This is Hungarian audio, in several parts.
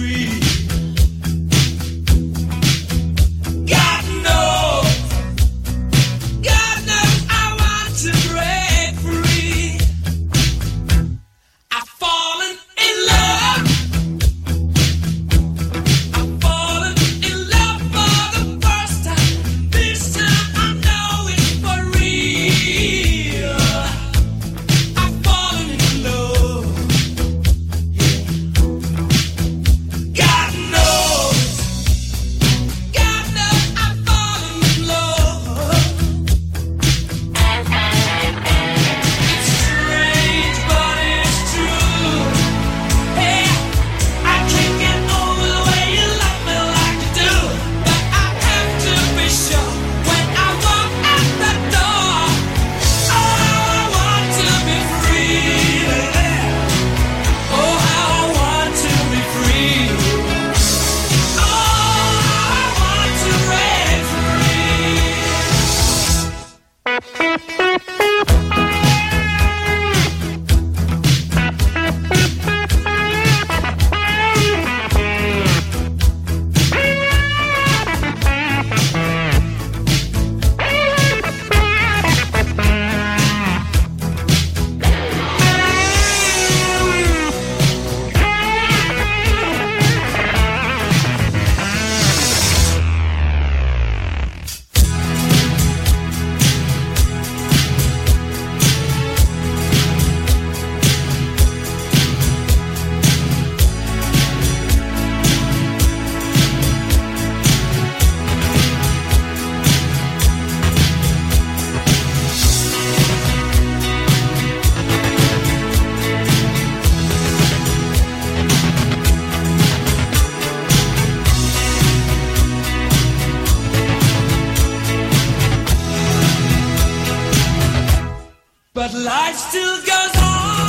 But life still goes on.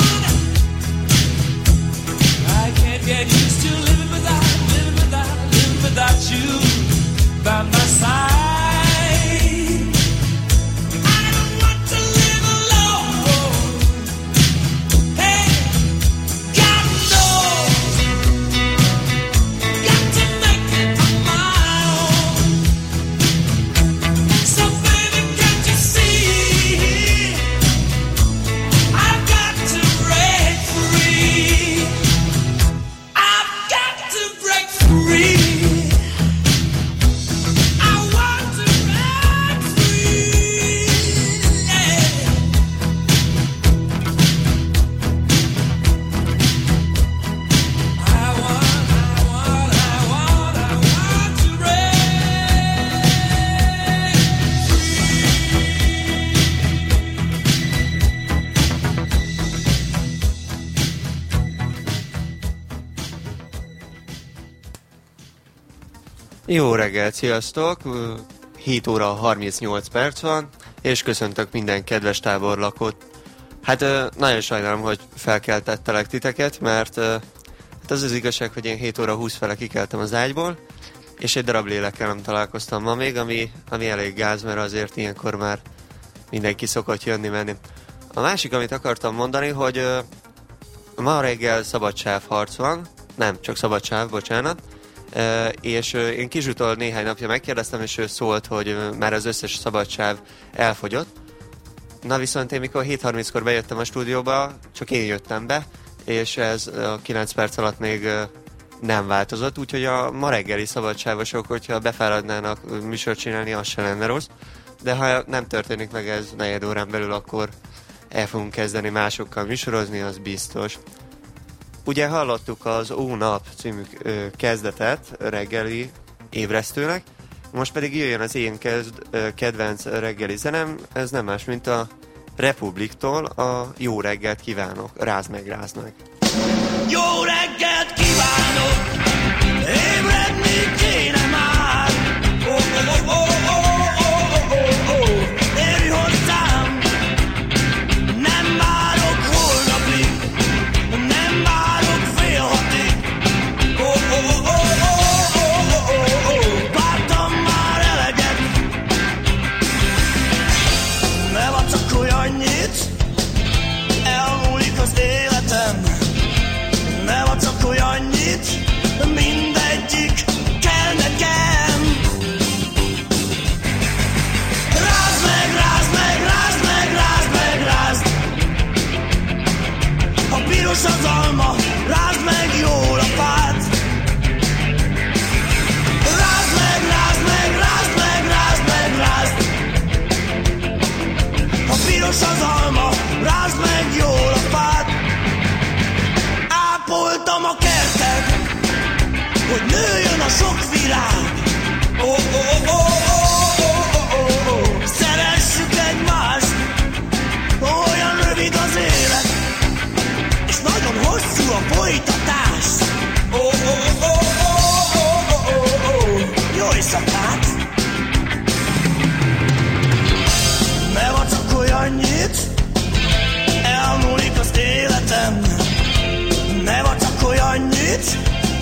I can't get used to living without you by my side. I don't want to live alone. Hey, God knows, got to make it on my own. So baby, can't you see? I've got to break free. I've got to break free. I want to break free. Yeah. I want to break Jó reggelt, sziasztok! 7 óra 38 perc van, és köszöntök minden kedves táborlakót. Hát nagyon sajnálom, hogy felkeltettelek titeket, mert hát az az igazság, hogy én 7 óra 20 fele kikeltem az ágyból, és egy darab lélekkel nem találkoztam ma még, ami elég gáz, mert azért ilyenkor már mindenki szokott jönni-menni. A másik, amit akartam mondani, hogy ma reggel szabadságharc van, nem, csak szabadság, bocsánat, és én Kizsutól néhány napja megkérdeztem, és ő szólt, hogy már az összes szabadság elfogyott. Na viszont én mikor 7:30-kor bejöttem a stúdióba, csak én jöttem be, és ez a 9 perc alatt még nem változott, úgyhogy a ma reggeli szabadságosok, hogyha befáradnának műsort csinálni, az se lenne rossz, de ha nem történik meg ez negyed órán belül, akkor el fogunk kezdeni másokkal műsorozni, az biztos. Ugye hallottuk az Ó Nap című kezdetet reggeli ébresztőnek, most pedig jöjjön az én kedvenc reggeli zenem, ez nem más, mint a Republiktól a Jó reggelt kívánok, rázd meg, rázd meg. Jó reggelt kívánok! Ébredni kéne már! Érj hozzám! Nem várok holnapig, nem várok fél hatig. Vártam már eleget. Ne vacakolj annyit, elmúlik az életem. Ne vacakolj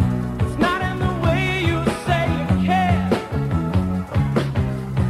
It's not in the way you say you care.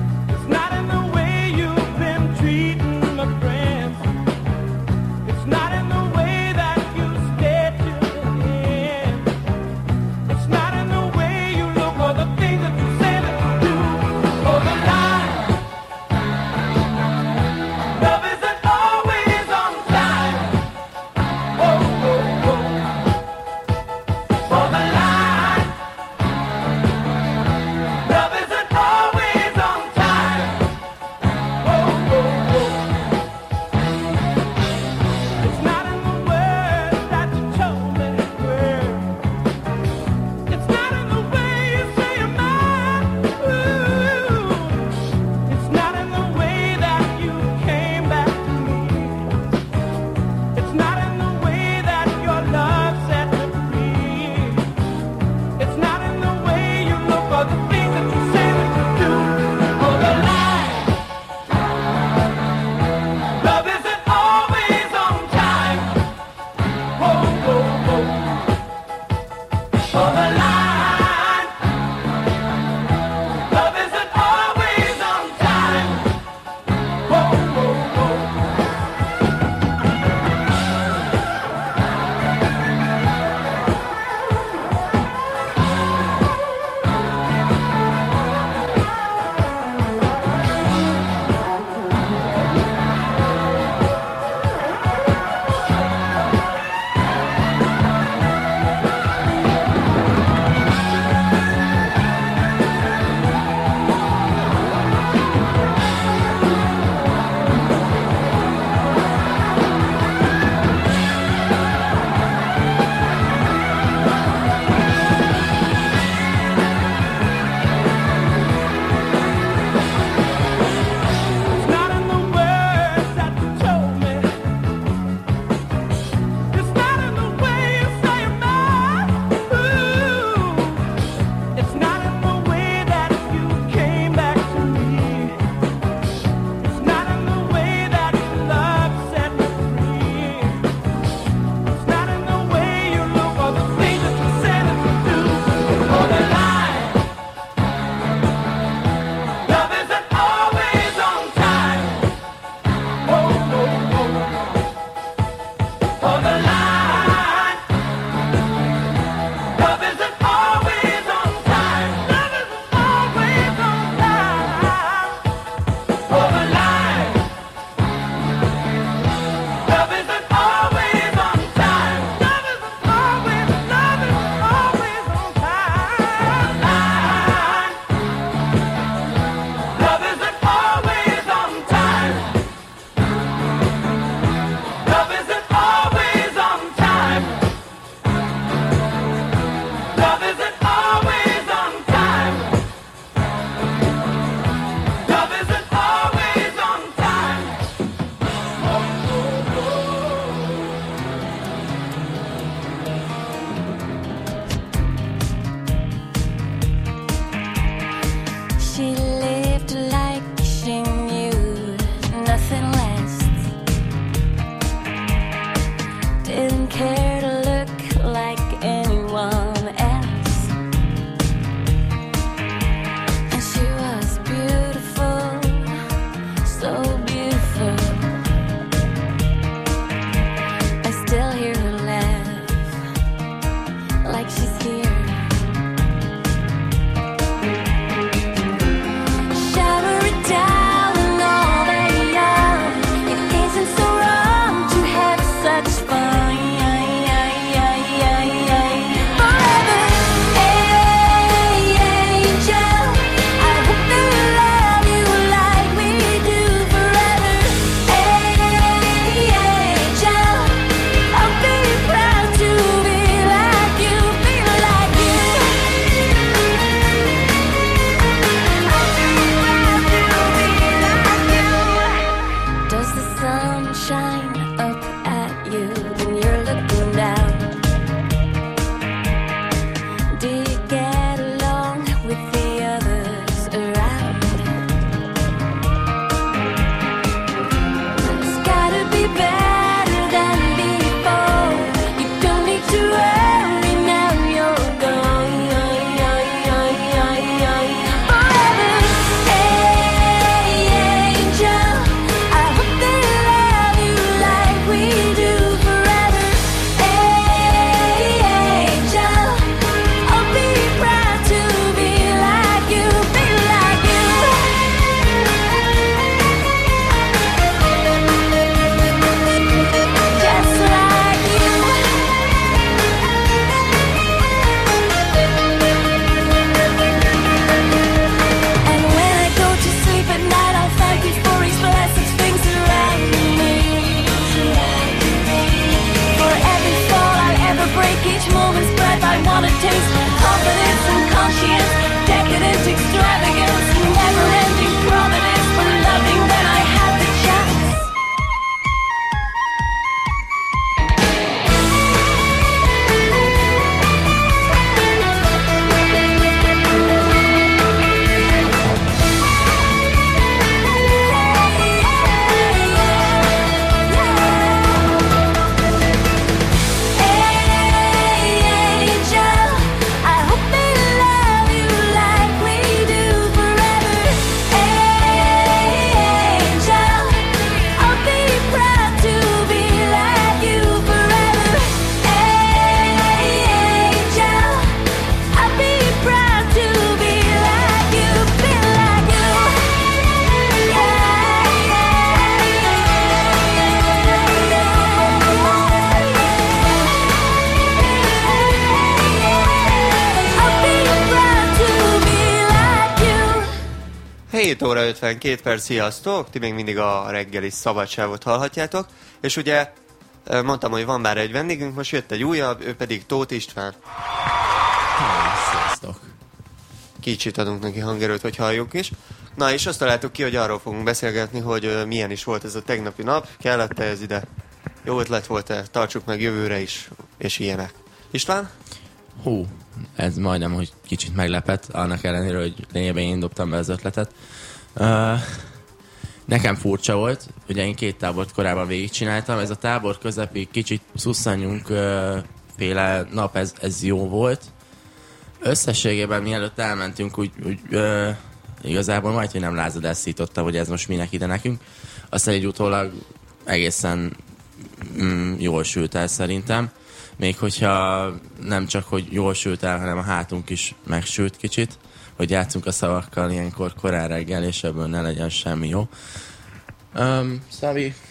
7 óra 52 perc, sziasztok! Ti még mindig a reggeli szabadságot hallhatjátok. És ugye mondtam, hogy van már egy vendégünk, most jött egy újabb, ő pedig Tóth István. Sziasztok! Kicsit adunk neki hangerőt, hogy halljuk is. Na és azt találtuk ki, hogy arról fogunk beszélgetni, hogy milyen is volt ez a tegnapi nap. Kellett-e ez ide? Jó ötlet volt-e? Tartsuk meg jövőre is, és ilyenek. István? Hú, ez majdnem, hogy kicsit meglepett, annak ellenére, hogy lényegében én dobtam be az ötletet. Nekem furcsa volt, ugye én 2 tábort korábban végigcsináltam, ez a tábor közepi kicsit szusszanjunk féle nap, ez jó volt. Összességében mielőtt elmentünk, úgy igazából majd, hogy nem lázadászítottam, hogy ez most minek ide nekünk. Aztán egy utólag egészen jól sült el szerintem. Még hogyha nem csak, hogy jól sült el, hanem a hátunk is megsült kicsit, hogy játszunk a szavakkal ilyenkor korán reggel, és ebből ne legyen semmi jó. Szabi?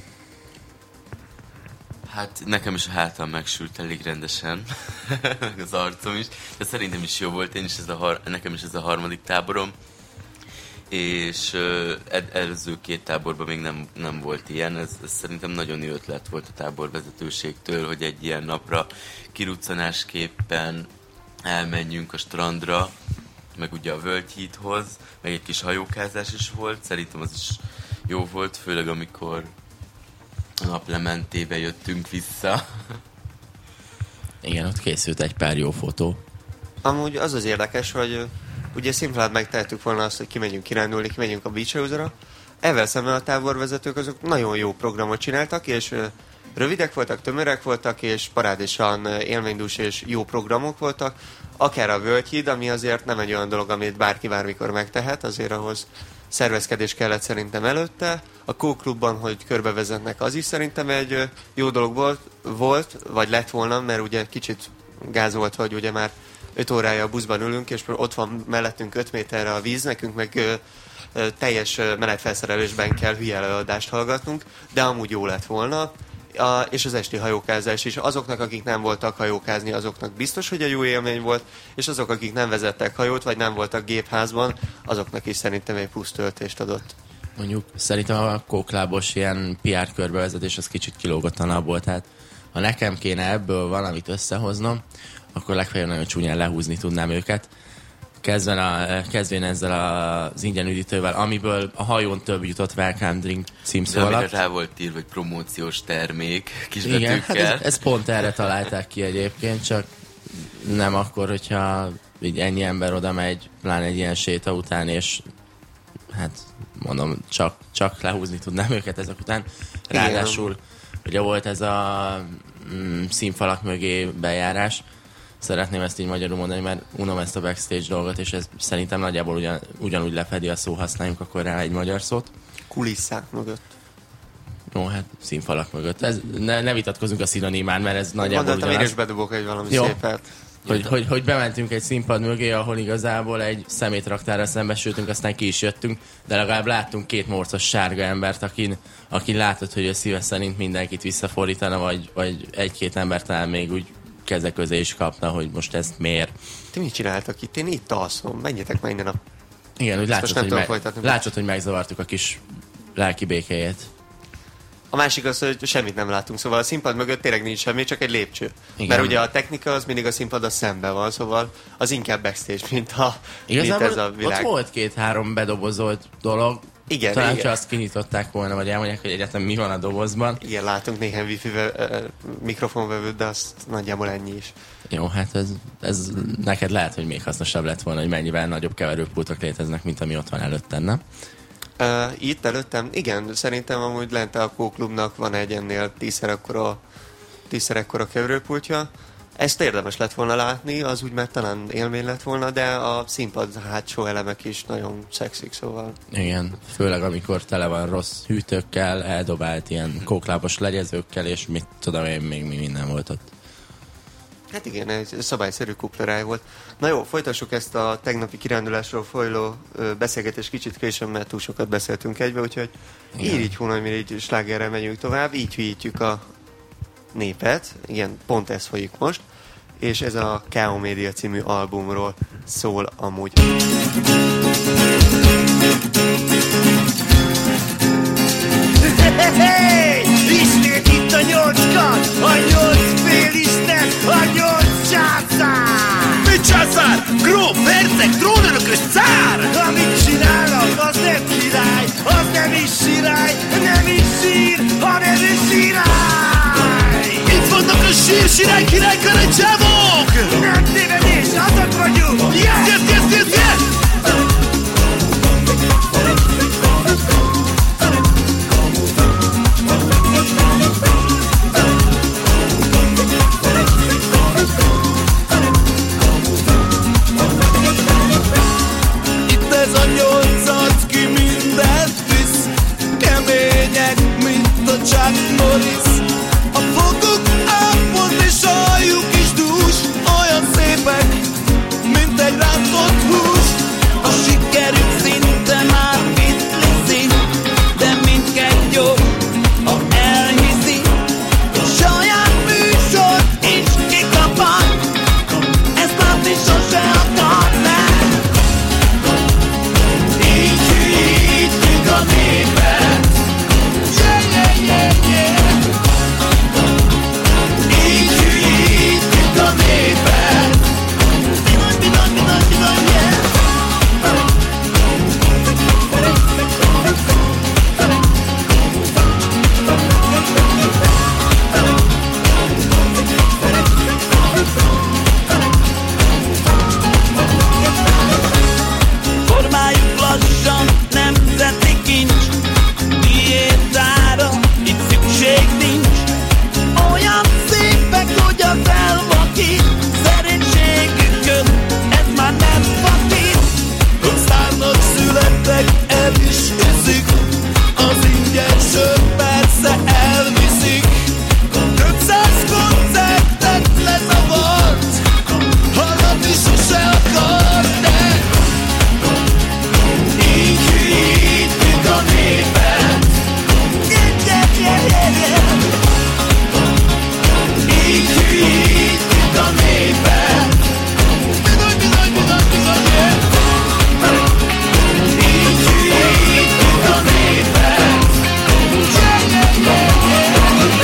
Hát nekem is a hátam megsült elég rendesen, az arcom is, de szerintem is jó volt, nekem is ez a harmadik táborom, és előző 2 táborban még nem volt ilyen, ez szerintem nagyon jó ötlet volt a táborvezetőségtől, hogy egy ilyen napra kiruccanásképpen elmenjünk a strandra, meg ugye a Völgyhídhoz, meg egy kis hajókázás is volt, szerintem az is jó volt, főleg amikor a naplementébe jöttünk vissza. Igen, ott készült egy pár jó fotó. Amúgy az érdekes, hogy ugye szimplán megtehettük volna azt, hogy kimegyünk kirándulni, kimegyünk a Beach House-ra. Ezzel szemben a táborvezetők azok nagyon jó programot csináltak, és rövidek voltak, tömörek voltak, és parádésan élménydús és jó programok voltak. Akár a Völgyhíd, ami azért nem egy olyan dolog, amit bárki bármikor megtehet, azért ahhoz szervezkedés kellett szerintem előtte. A Kóklubban, hogy körbevezetnek, az is szerintem egy jó dolog volt, vagy lett volna, mert ugye kicsit gáz volt, hogy ugye már 5 órája a buszban ülünk, és ott van mellettünk 5 méterre a víz, nekünk meg teljes menetfelszerelésben kell hülye előadást hallgatnunk, de amúgy jó lett volna. És az esti hajókázás is. Azoknak, akik nem voltak hajókázni, azoknak biztos, hogy egy jó élmény volt, és azok, akik nem vezettek hajót, vagy nem voltak gépházban, azoknak is szerintem egy plusz töltést adott. Mondjuk szerintem a kóklábos ilyen PR körbevezetés az kicsit kilógottanabb volt, tehát ha nekem kéne ebből valamit összehoznom, akkor legfeljebb nagyon csúnyán lehúzni tudnám őket. Kezdvén ezzel az ingyen üdítővel, amiből a hajón több jutott Welcome Drink címszó alatt. De amire rá volt írva, hogy promóciós termék kisbetűkkel. Igen, hát ez pont erre találták ki egyébként, csak nem akkor, hogyha így ennyi ember oda megy, pláne egy ilyen séta után, és hát mondom, csak lehúzni tudnám őket ezek után. Ráadásul ugye volt ez a színfalak mögé bejárás, szeretném ezt így magyarul mondani, mert unom ezt a backstage dolgot, és ez szerintem nagyjából ugyanúgy lefedi a szó, használjunk akkor rá egy magyar szót. Kulisszák mögött. Jó, hát színfalak mögött. Ne vitatkozunk a szinonimán, mert ez nagyjából Mondottam, ugyanaz. én is bedobok egy valami jó. szépet. Hogy bementünk egy színpad mögé, ahol igazából egy szemétraktára szembesültünk, aztán ki is jöttünk, de legalább láttunk 2 morcos sárga embert, akin látott, hogy ő szíve szerint mindenkit visszafordítana, vagy 1-2 embert talán még úgy keze közé is kapna, hogy most ezt miért. Ti mit csináltak itt? Én itt alszom. Menjetek már innen a... Igen, úgy látszott, hogy megzavartuk a kis lelki békéjét. A másik az, hogy semmit nem látunk, szóval a színpad mögött tényleg nincs semmi, csak egy lépcső. Igen. Mert ugye a technika az mindig a színpad a szemben van, szóval az inkább backstage, mint ez a világ. Ott volt 2-3 bedobozolt dolog. Igen, talán igen. csak azt kinyitották volna, vagy elmondják, hogy egyetem mi van a dobozban. Igen, látunk néhány wifi mikrofonvevőt, de azt nagyjából ennyi is. Jó, hát ez neked lehet, hogy még hasznosabb lett volna, hogy mennyivel nagyobb keverőpultok léteznek, mint ami ott van előttem, nem? Itt előttem? Igen, szerintem amúgy lent a Kóklubnak van egy ennél 10-szer ekkora keverőpultja. Ezt érdemes lett volna látni, az úgy már talán élmény lett volna, de a színpad hátsó elemek is nagyon szexik, szóval... Igen, főleg amikor tele van rossz hűtőkkel, eldobált ilyen kóklábos legyezőkkel, és mit tudom én, még mi minden volt ott. Hát igen, egy szabályszerű kupleráj volt. Na jó, folytassuk ezt a tegnapi kirándulásról folyó beszélgetést kicsit később, mert túl sokat beszéltünk egybe, úgyhogy így húnaj, mire így slágerrel megyünk tovább, így hülyítjük a népet. Igen, pont ez folyik most. és ez a K.O. Média című albumról szól amúgy. Hey, ismét itt a 8-kat, a 8 félisten, a 8 császár! Mit császár? Gróf, herceg, trónörökös cár! Amit csinálnak, az nem király, az nem is sirály, nem is sír, hanem is sirály! Itt vannak a sír, király, karancsávok! Nem tévedés, azok vagyunk! Yes, yes, yes, yes, yes! Itt ez a 8, ki mindent visz, kemények, mint a Chuck Norris. A foguk ápolt és aljuk is dús, olyan szépek, mint egy rántott hús. A sikerük szinte már vittliszi, de mindkettő jó, ha elhiszi. Saját műsort is kikapad, ezt látni sose akarnák. Így hűítjük a népet, yeah, yeah, yeah, yeah. Így hűítjük a népet, bizony, bizony, bizony, bizony, yeah. Formáljuk lassan nemzeti kincs, diétára itt szükség nincs. Olyan szépek, hogy az elvakít, szerénységükön ez már nem vakít. Rosszárnak születtek, el is iszik, az ingyen sör persze elviszik. 500 koncertet lezavart, hallgatni sose akar, de így hűítjük a népet. Yeah, yeah, yeah, yeah, yeah. Így hűítjük a népet. Bizony, bizony, bizony, bizony, yeah. Így hűítjük a népet. Yeah, yeah, yeah, yeah.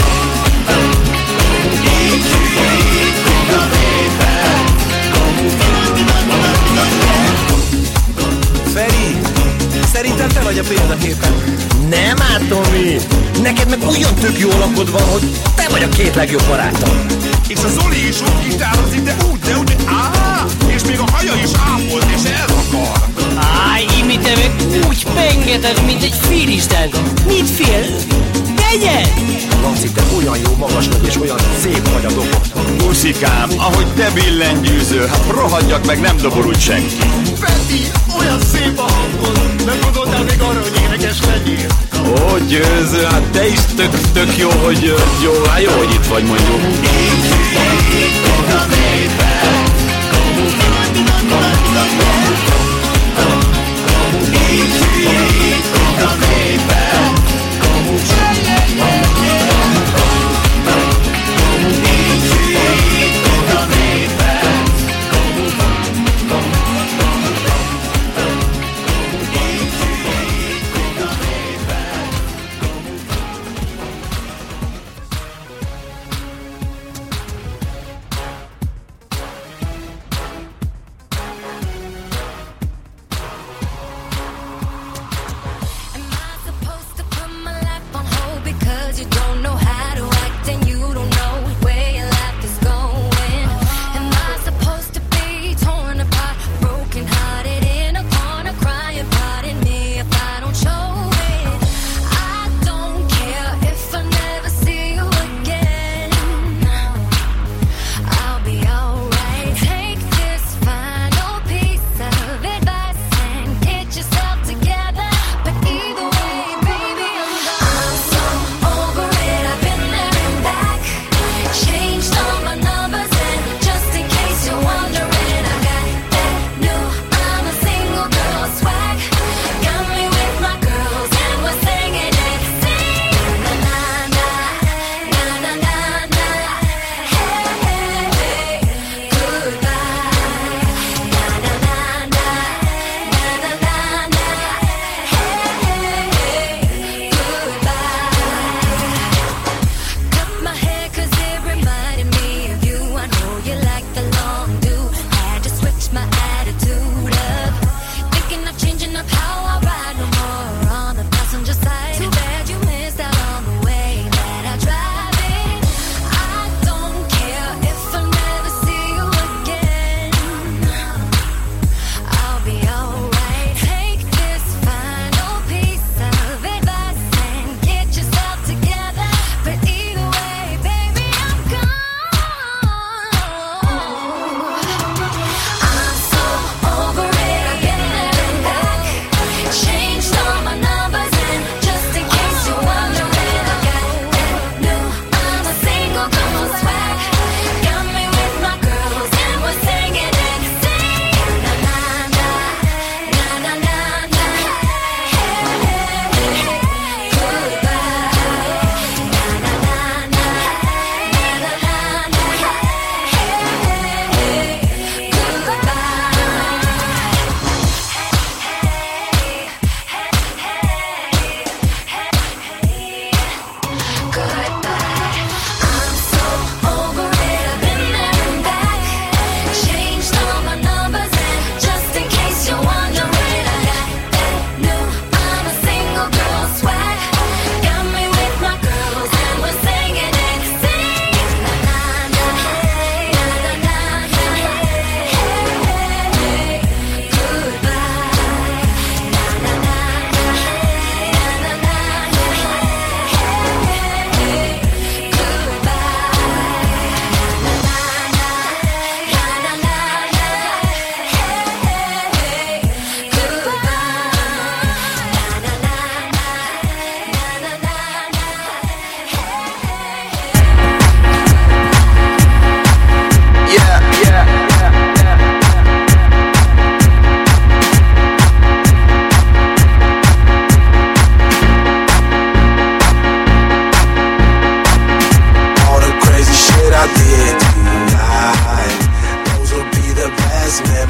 Így hűítjük a népet. Bizony, bizony, bizony, bizony, yeah. Feri, szerintem te vagy a példaképen. Nem hát, Tomi! Neked meg olyan tök jó lakod van, hogy te vagy a két legjobb barátom. És a Zoli is úgy gitározik, de úgy, és még a haja is ápolt és elakar. Áj, Imi, te meg úgy pengeted, mint egy félisten. Mit fél? Tegyen! Laci, te olyan jó magas vagy és olyan szép vagy a dobot. Puszikám, ahogy te billentyűző, hát rohadjak meg, nem dobol úgy senki. Peti, olyan szép a hangod, nem gondoltál még arra, hogy énekes legyél? Ó, Győző, hát te is tök jó, hogy jó, hát jó, hogy itt vagy mondjuk. Így hűítjük a népet. Így hűítjük a népet. Yeah, yeah, yeah, yeah. Így hűítjük a népet. Így hűítjük a népet.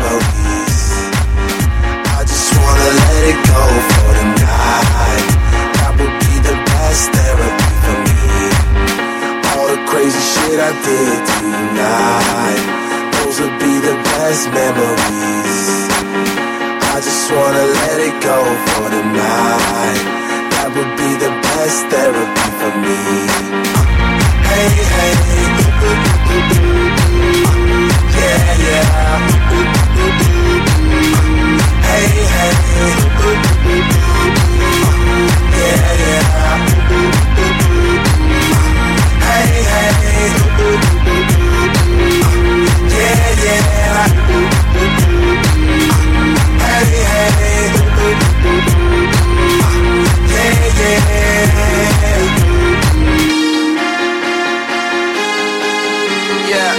memories. I just wanna let it go for the night. That would be the best therapy for me. All the crazy shit I did tonight, those would be the best memories. I just wanna let it go for the night. That would be the best therapy for me. Hey, hey, yeah, yeah. Hey, hey, yeah, yeah. Hey, hey, yeah, yeah. Hey, hey, yeah, yeah.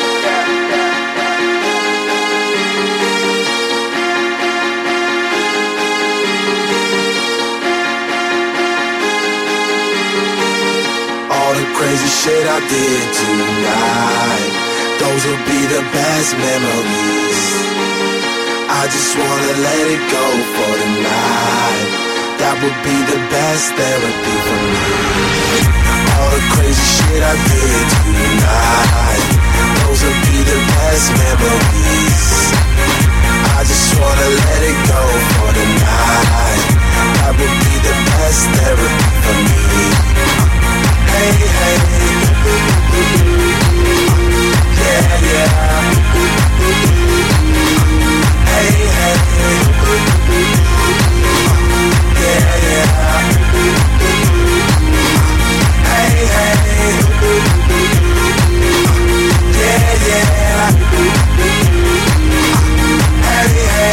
All the crazy shit I did tonight, those will be the best memories. I just wanna let it go for the night. That would be the best therapy for me. All the crazy shit I did tonight, those will be the best memories. I just wanna let it go for the night. That would be the best therapy for me. Hey, hey, yeah, yeah. Hey, hey, yeah, yeah. Hey, hey, yeah, yeah. Hey, hey,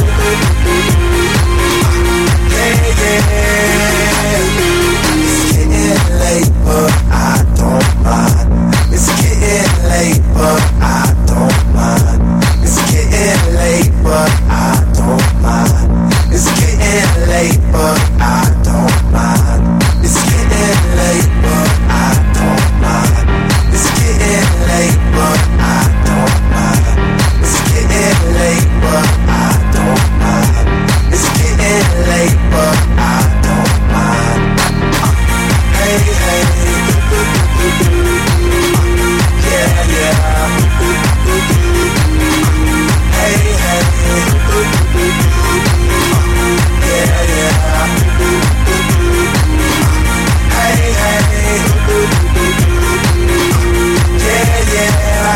yeah, yeah. It's getting late, but I don't mind. It's getting late, but I don't mind. It's getting late, but I don't mind. It's getting late, but I don't mind. It's getting late, but I don't mind. It's getting late, but I don't mind. It's getting late, but I don't mind. It's getting late, but I don't mind. Hey, hey, yeah, yeah. Hey, hey, yeah, yeah. Hey, hey, yeah, yeah.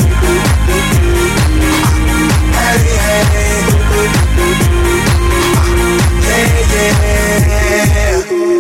Hey, hey, yeah, yeah.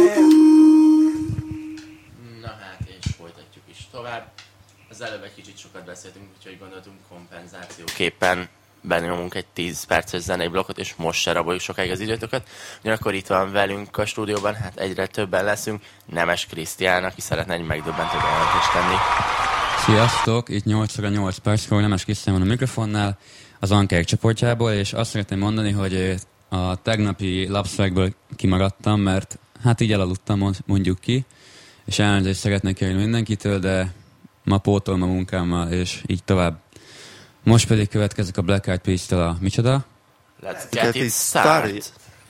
Na hát, és folytatjuk is tovább. Az előbb egy kicsit sokat beszéltünk, úgyhogy gondoltunk kompenzációképpen benyomunk egy 10 perces zenei blokkot, és most se raboljuk sokáig az időtöket. Ugyanakkor itt van velünk a stúdióban, hát egyre többen leszünk, Nemes Krisztián, aki szeretne egy megdöbbentő bejelentést tenni. Sziasztok, itt 8 óra 8 perckor Nemes Krisztián van a mikrofonnál, az Ankerek csoportjából, és azt szeretném mondani, hogy a tegnapi lapszövegből kimaradtam, mert hát így elaludtam, mondjuk ki, és elnézést szeretnék kérni mindenkitől, de ma pótolom a munkámmal, és így tovább. Most pedig következik a Black Eyed Peas-től a micsoda? Let's get it started!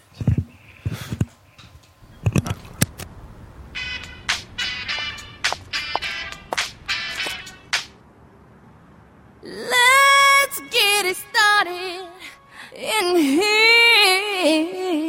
Let's get it started in here.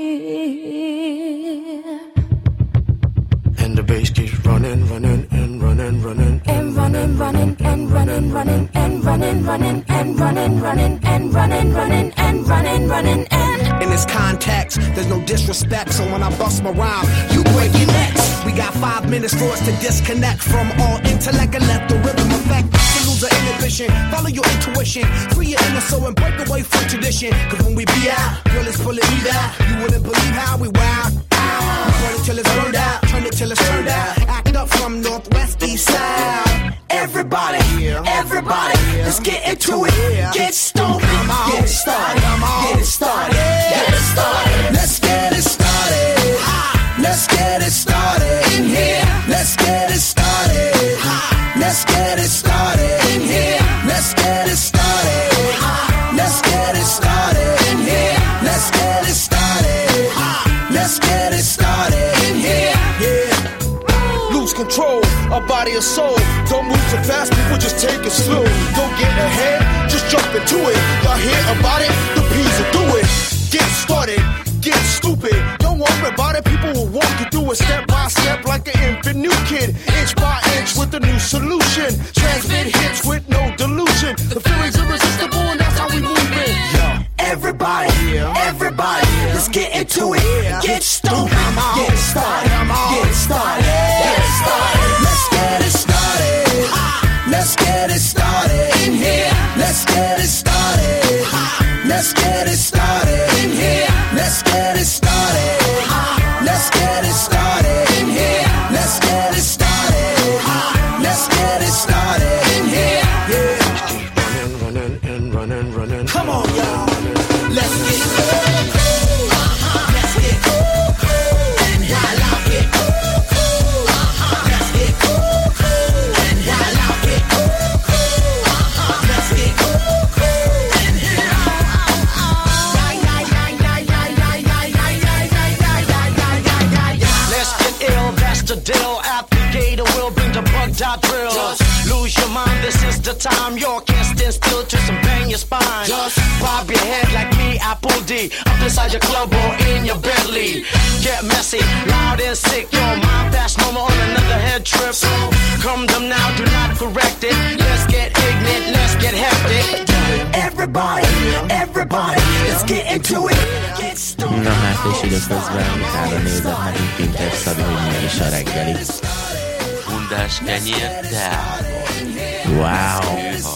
And the bass keeps running, running, and running, running, and running, running, and running, running, and running, running, and running, running, and running, running, and running, running, and in this context, there's no disrespect, so when I bust my rhyme, you break your necks. We got 5 minutes for us to disconnect from all intellect and let the rhythm affect. To lose the inhibition, follow your intuition, free your inner soul and break away from tradition. Cause when we be out, girl, it's pulling me down. You wouldn't believe how we wild. We burn it till it's burned out, turn it till it's turned out. Act up from Northwest East Side. Everybody, everybody, let's get into it. Get stoned, get it started, get it started, get it started. Let's get it started. Let's get it started in here. Let's get it started. Let's get it started in here. Let's get it started. Let's get it started. a body and soul. Don't move too fast, people just take it slow. Don't get ahead, just jump into it. Y'all hear about it? The P's will do it. Get started, get stupid. Don't worry about it, people will walk you through it step by step like an infant new kid. Inch by inch with a new solution. Transmit hits with no delusion. The feeling's irresistible and that's how we move it. Everybody, everybody, let's get into it. Get stoned, get started, get started, get started. Let's get it started. Let's get it started in here. Let's get it started. Let's get it started in here. Let's get it started. Let's get it started in here. Let's get it started. Let's get it started in here. Running and running, running. Come on, y'all. Let's get cool. Let's get cool. And I like it. Let's get cool. And I like it. Let's get cool. And let's get ill, that's the deal. Applicator will bring the bug dot drill. Just lose your mind, this is the time. You can't stand still to some bang your spine. Just bob your head like me, Apple D. Up inside your club or in your Bentley. Get messy, loud and sick. Your mind fast, no more on another head trip. So come them now, do not correct it. Let's get ignorant, let's get hectic. Everybody, everybody, let's get into it. Get stoned. Na hát, és időközben utána nézett nekünk Pinter Szabi, hogy milyen is a reggeli. Bundás kenyér, teával. Wow.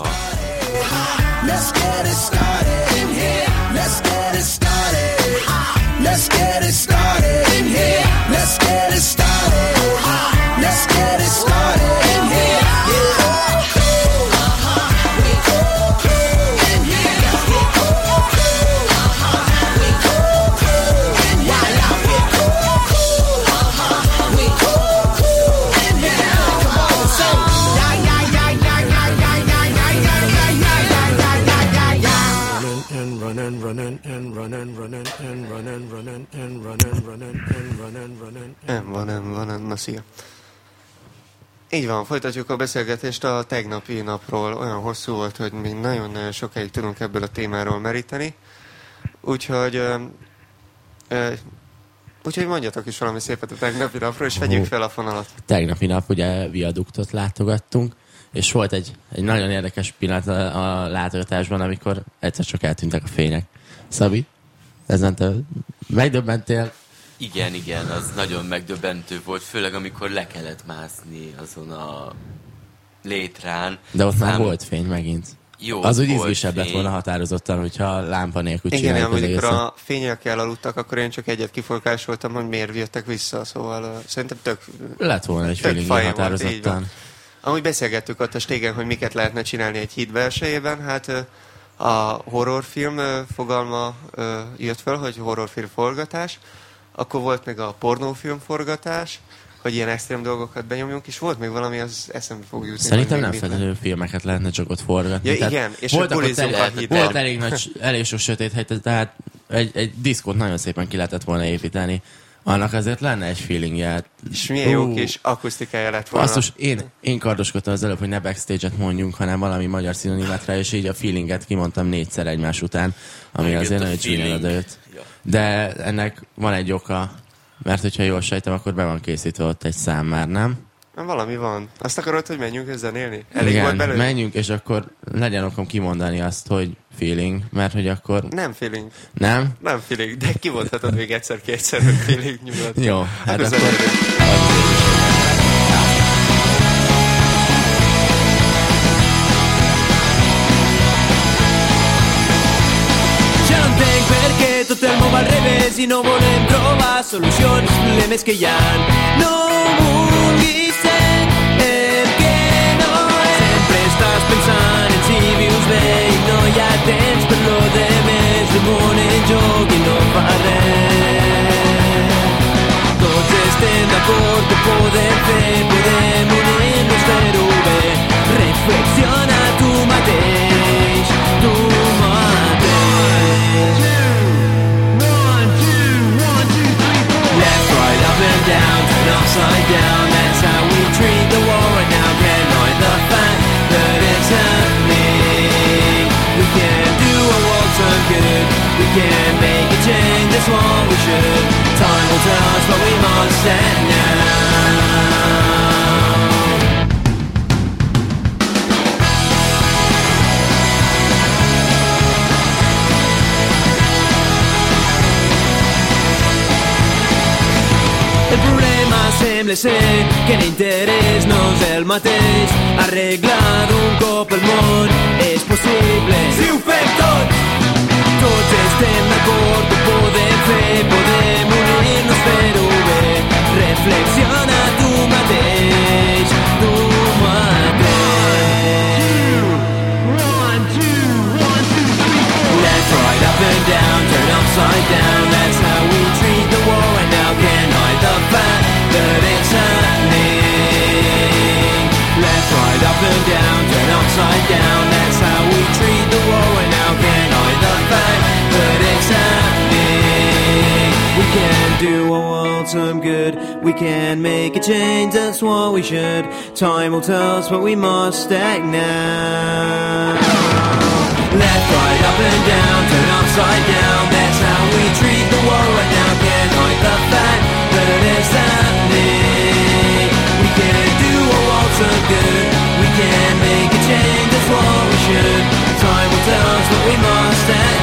Let's get it started in here. Let's get it started. Let's get it started in here. Let's get it started. Let's get it started in here. Na szia. Így van, folytatjuk a beszélgetést a tegnapi napról. Olyan hosszú volt, hogy még nagyon sokáig tudunk ebből a témáról meríteni. Úgyhogy mondjatok is valami szépet a tegnapi napról, és vegyük fel a fonalat. Tegnapi nap ugye viaduktot látogattunk, és volt egy nagyon érdekes pillanat a látogatásban, amikor egyszer csak eltűntek a fények. Szabi, ezen te megdöbbentél? Igen, az nagyon megdöbbentő volt, főleg amikor le kellett mászni azon a létrán. De ott már volt fény megint. Jó, az úgy izgisebb lett volna határozottan, hogyha lámpa nélkül csináljuk az egészet. Igen, amikor a fények elaludtak, akkor én csak egyet kiforkásoltam, hogy miért jöttek vissza, szóval szerintem tök lett volna egy feeling határozottan. Amúgy beszélgettük ott a stégen, hogy miket lehetne csinálni egy híd belsejében, hát a horrorfilm fogalma jött fel, hogy horrorfilm forgatás, akkor volt még a pornófilm forgatás, hogy ilyen extrém dolgokat benyomjunk, és volt még valami, az eszembe fog jutni. Szerintem nem feltétlenül filmeket lehetne csak ott forgatni. Ja, igen, és volt elég sok sötét hely, tehát egy diszkót nagyon szépen ki lehetett volna építeni. Annak azért lenne egy feelingje. És milyen jó kis akusztikája lett volna. Basszus, én kardoskodtam az előbb, hogy ne backstage-et mondjunk, hanem valami magyar szinonimát rá, és így a feelinget kimondtam 4-szer egymás után, ami azért nagyon csúnyan odajött. De ennek van egy oka, mert hogyha jól sejtem, akkor be van készítve ott egy szám már, nem? Valami van. Azt akarod, hogy menjünk zenélni? Elég igen, volt belőle? menjünk, és akkor legyen okom kimondani azt, hogy feeling, mert hogy akkor... Nem feeling. Nem? Nem feeling, de kimondhatod még egyszer-kétszer, hogy feeling nyugodtan. Jó, hát akkor... Perquè tot el món va al revés i no volem trobar solucions als problemes que hi ha. No vulguis ser el que no és. Sempre estàs pensant en si vius bé i no hi ha temps per lo de més. El món en joc i no fa res. Tots estem d'acord que podem fer, podem unir-nos fer-ho bé. Reflexiona tu mateix, tu upside down, that's how we treat the world. can make a change, that's what we should. Time will tell us what we must act now. El problema sembla ser que l'interès no és el mateix. Arreglar d'un cop el món és possible si ho fem tots. Tots estem d'acord, ho podem fer, podem unir-nos, fer-ho bé. Reflexiona tu mateix, tu mateix. Left, right, up and down, turn upside down. That's how we treat the war, and now can hide the fact that it's happening. Left, right, up and down, turn upside down. That's how we treat the war, and now can hide the fact that it's happening. We can do a world some good, we can make a change, that's what we should. Time will tell us, but we must act now. Left, right, up and down, turn upside down. That's how we treat the war right now. Can't hide the fact that it's happening. We can do a world so good, we can make a change, that's what we should. Time will tell us, but we must act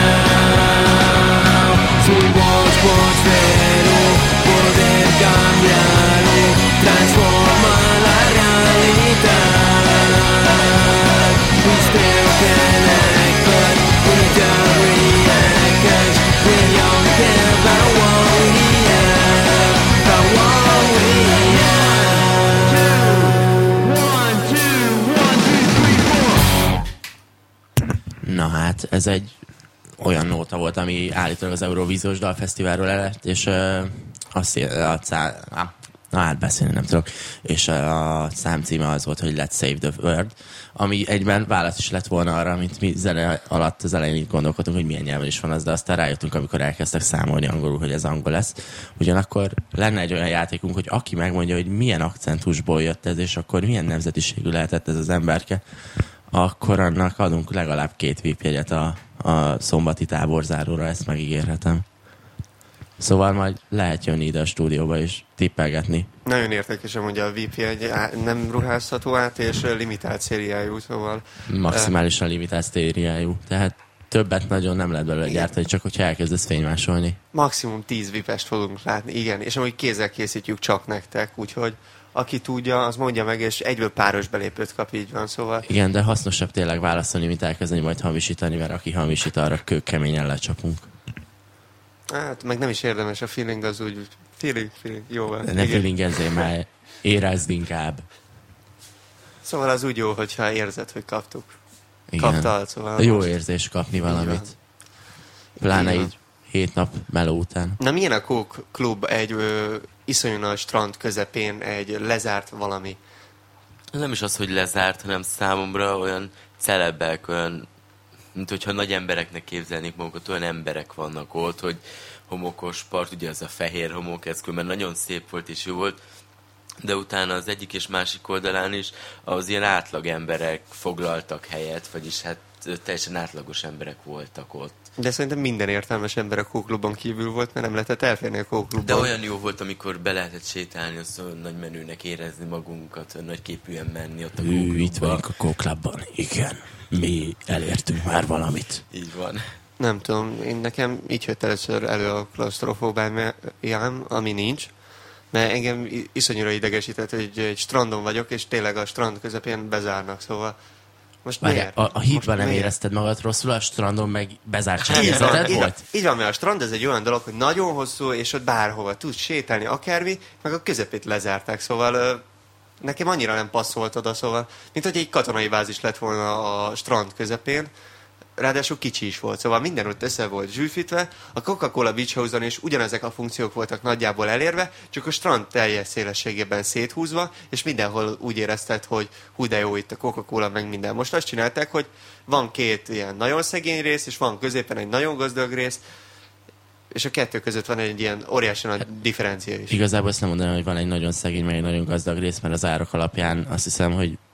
now. Si vols pots fer-ho, podem canviar-ho, transforma la realitat. We still can act, but we don't react, 'cause we don't care about what we have, about what we have. 1, 2, 3, 4. Na hát, ez egy olyan nóta volt, ami állítólag az Eurovíziós Dalfesztiválról lett, és beszélni nem tudok. És a szám címe az volt, hogy Let's Save the World, ami egyben válasz is lett volna arra, mint mi zene alatt az elején így gondolkodtunk, hogy milyen nyelven is van az, de aztán rájöttünk, amikor elkezdtek számolni angolul, hogy ez angol lesz. Ugyanakkor lenne egy olyan játékunk, hogy aki megmondja, hogy milyen akcentusból jött ez, és akkor milyen nemzetiségű lehetett ez az emberke, akkor annak adunk legalább 2 VIP-jegyet a szombati táborzáróra, ezt megígérhetem. Szóval majd lehet jönni ide a stúdióba és tippelgetni. Nagyon értékesen mondja a VIP-jegy, nem ruházható át, és limitált szériájú, szóval... Maximálisan limitált szériájú, tehát többet nagyon nem lehet belőle gyártani, csak hogyha elkezdesz fénymásolni. Maximum 10 VIP-est fogunk látni, igen, és amúgy kézzel készítjük csak nektek, úgyhogy aki tudja, az mondja meg, és egyből páros belépőt kap, így van, szóval... Igen, de hasznosabb tényleg válaszolni, mint elkezdeni majd hamisítani, mert aki hamisít, arra kőkeményen lecsapunk. Hát, meg nem is érdemes, a feeling az úgy... Feeling, jó van. Ne feelingezzél már, érezd inkább. Szóval az úgy jó, hogyha érzed, hogy kaptuk. Igen. Kaptál, szóval... Jó érzés kapni valamit. Pláne így 7 nap meló után. Na milyen a Coke Club egy iszonyú nagy strand közepén, egy lezárt valami? Nem is az, hogy lezárt, hanem számomra olyan celebek, olyan, mint hogyha nagy embereknek képzelnék magukat, olyan emberek vannak ott, hogy homokos part, ugye ez a fehér homok, ez különben nagyon szép volt és jó volt, de utána az egyik és másik oldalán is az ilyen átlag emberek foglaltak helyet, vagyis hát teljesen átlagos emberek voltak ott. De szerintem minden értelmes ember a Coke-klubon kívül volt, mert nem lehetett elférni a Coke-klubon. De olyan jó volt, amikor be lehetett sétálni, az nagy menőnek érezni magunkat, nagy képűen menni ott a Coke-klubban. Itt vagyunk a Coke-klubban, igen. Mi elértünk már valamit. Így van. Nem tudom, nekem így jött először elő a klausztrofóbámiám, ami nincs, mert engem iszonyúra idegesített, hogy egy strandon vagyok, és tényleg a strand közepén bezárnak, szóval most miért? A hídban nem érezted magad rosszul, a strandon meg bezártságérzeted volt? Így van, mert a strand ez egy olyan dolog, hogy nagyon hosszú, és ott bárhova tudsz sétálni akármi, meg a közepét lezárták, szóval nekem annyira nem passzolt oda, szóval, mint hogy egy katonai bázis lett volna a strand közepén, ráadásul kicsi is volt, szóval minden ott össze volt zsűfítve, a Coca-Cola Beach House-on is ugyanezek a funkciók voltak nagyjából elérve, csak a strand teljes szélességében széthúzva, és mindenhol úgy érezted, hogy hú de jó itt a Coca-Cola, meg minden. Most azt csinálták, hogy van 2 ilyen nagyon szegény rész, és van középen egy nagyon gazdag rész, és a kettő között van egy ilyen óriási nagy differencia is. Igazából ezt nem mondanám, hogy van egy nagyon szegény, meg egy nagyon gazdag rész, mert az árak alapján azt hiszem, hogy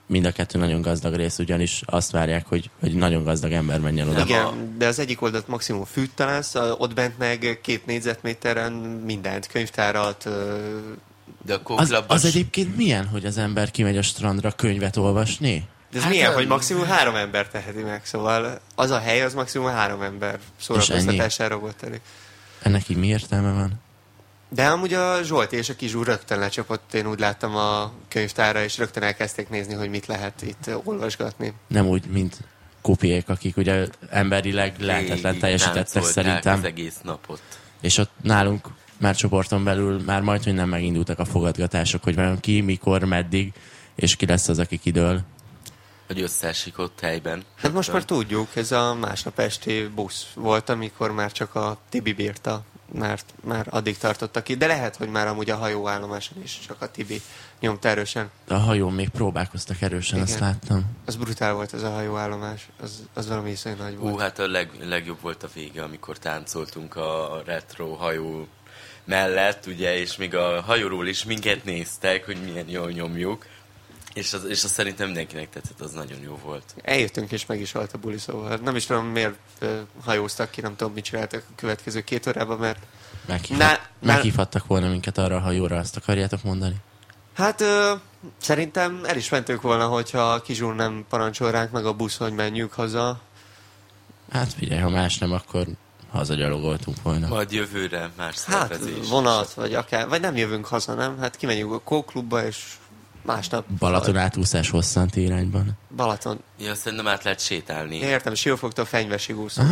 mind a kettő nagyon gazdag rész, ugyanis azt várják, hogy nagyon gazdag ember menjen oda. Igen, de az egyik oldalt maximum fűt találsz, ott bent meg 2 négyzetméteren mindent, könyvtárat. De a az egyébként milyen, hogy az ember kimegy a strandra könyvet olvasni? De ez milyen, hogy maximum 3 ember teheti meg, szóval az a hely az maximum 3 ember szórakoztatására volt elég. Ennek így mi értelme van? De amúgy a Zsolti és a Kizsú rögtön lecsapott, én úgy láttam a könyvtárra, és rögtön elkezdték nézni, hogy mit lehet itt olvasgatni. Nem úgy, mint kopiék, akik ugye emberileg lehetetlen teljesítettek szerintem. Az egész napot. És ott nálunk már csoporton belül már majd minden megindultak a fogadgatások, hogy vajon ki, mikor, meddig, és ki lesz az, aki kidől. Hogy összeesik ott helyben. Hát most már tudjuk, ez a másnap esti busz volt, amikor már csak a Tibi bírta, mert már addig tartottak ki. De lehet, hogy már amúgy a hajóállomáson is csak a Tibi nyomta erősen. De a hajón még próbálkoztak erősen, igen. Azt láttam. Az brutál volt ez a hajóállomás, az valami iszony nagy volt. Hát a legjobb volt a vége, amikor táncoltunk a retro hajó mellett, ugye, és még a hajóról is minket néztek, hogy milyen jól nyomjuk. És az szerintem mindenkinek tetszett, az nagyon jó volt. Eljöttünk és meg is halt a buli, szóval nem is tudom, miért hajóztak ki, nem tudom, mit csináltak a következő 2 órában, mert... Meghívhattak volna minket arra a hajóra, azt akarjátok mondani? Hát szerintem el is mentünk volna, hogyha a Kizsúr nem parancsol ránk meg a busz, hogy menjünk haza. Hát figyelj, ha más nem, akkor hazagyalogoltunk volna. Majd jövőre más szervezés. Hát vonat, vagy akár, vagy nem jövünk haza, nem? Hát kimegyünk a Kóklubba, és másnap... Balaton átúszás hosszanti irányban. Balaton. Ja, szerintem át lehet sétálni. Értem, Siófogtól Fenyvesig úszunk.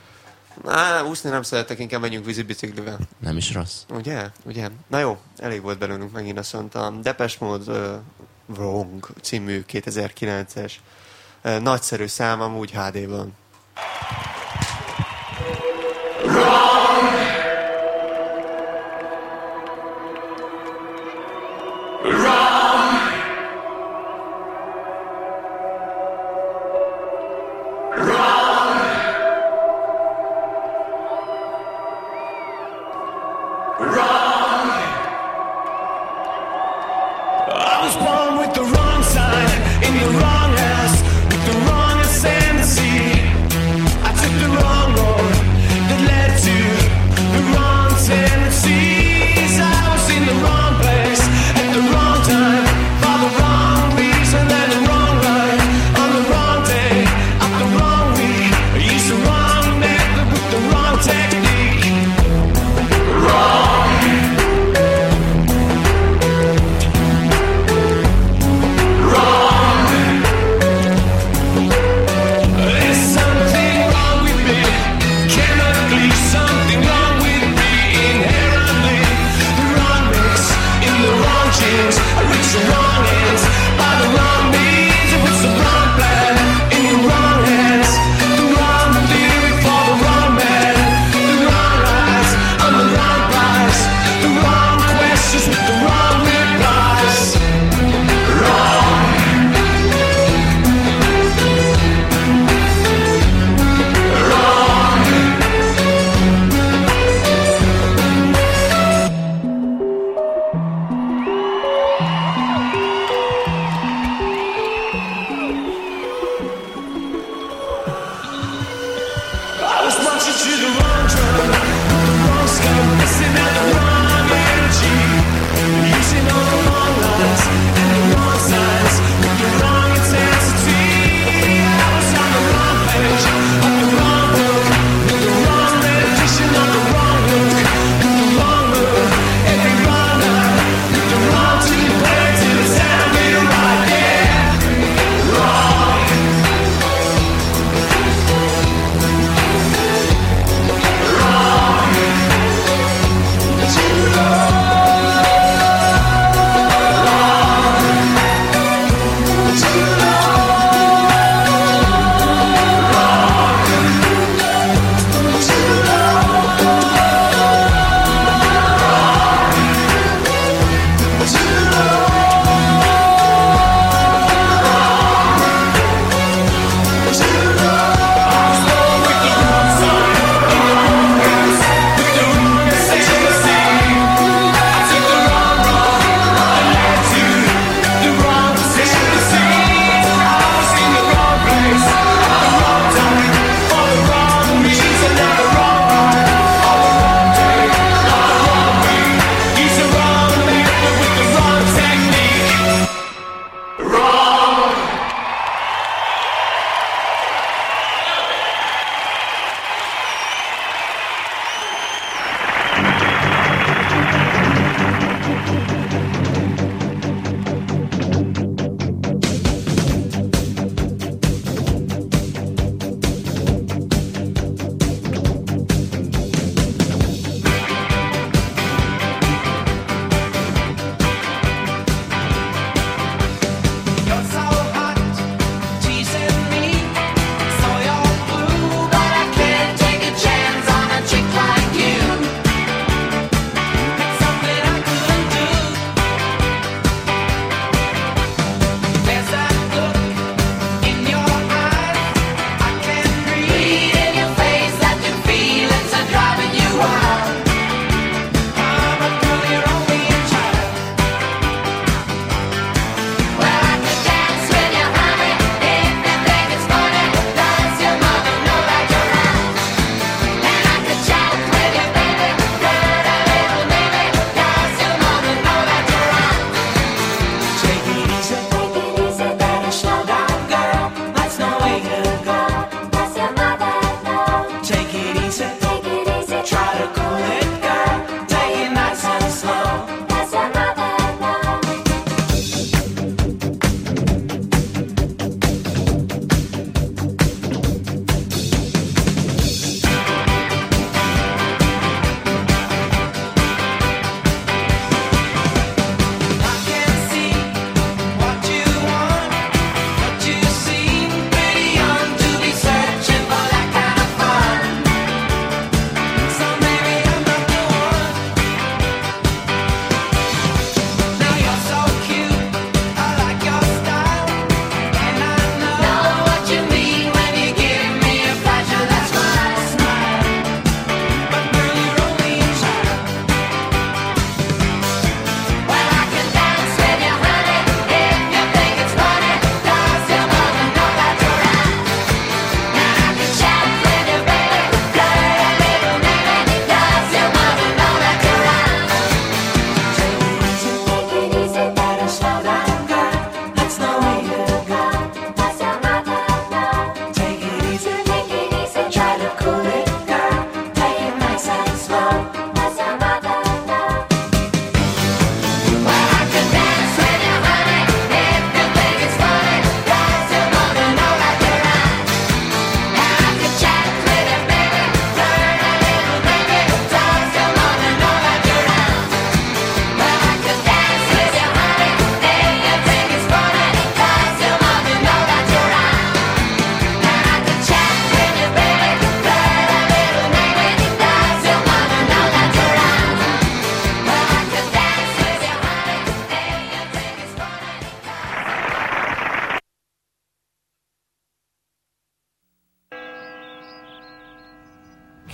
Úszni nem szeretek, inkább menjünk vízibiciklivel. Nem is rossz. Ugye? Na jó, elég volt belőlünk megint azt mondtam. Depeche Mode Wrong című 2009-es nagyszerű szám, amúgy HD-ban. In the wrong house, with the wrongest fantasy.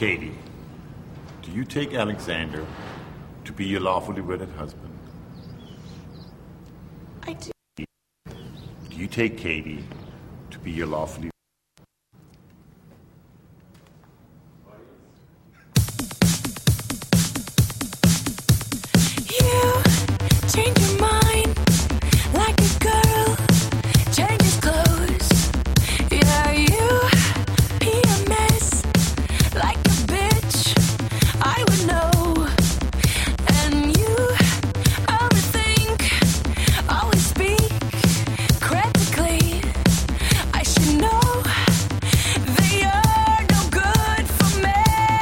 Katie, do you take Alexander to be your lawfully wedded husband? I do. Do you take Katie to be your lawfully You change your mind like a girl changes clothes. Yeah, you be a mess like a bitch. I would know. And you always think, always speak critically. I should know that you're no good for me.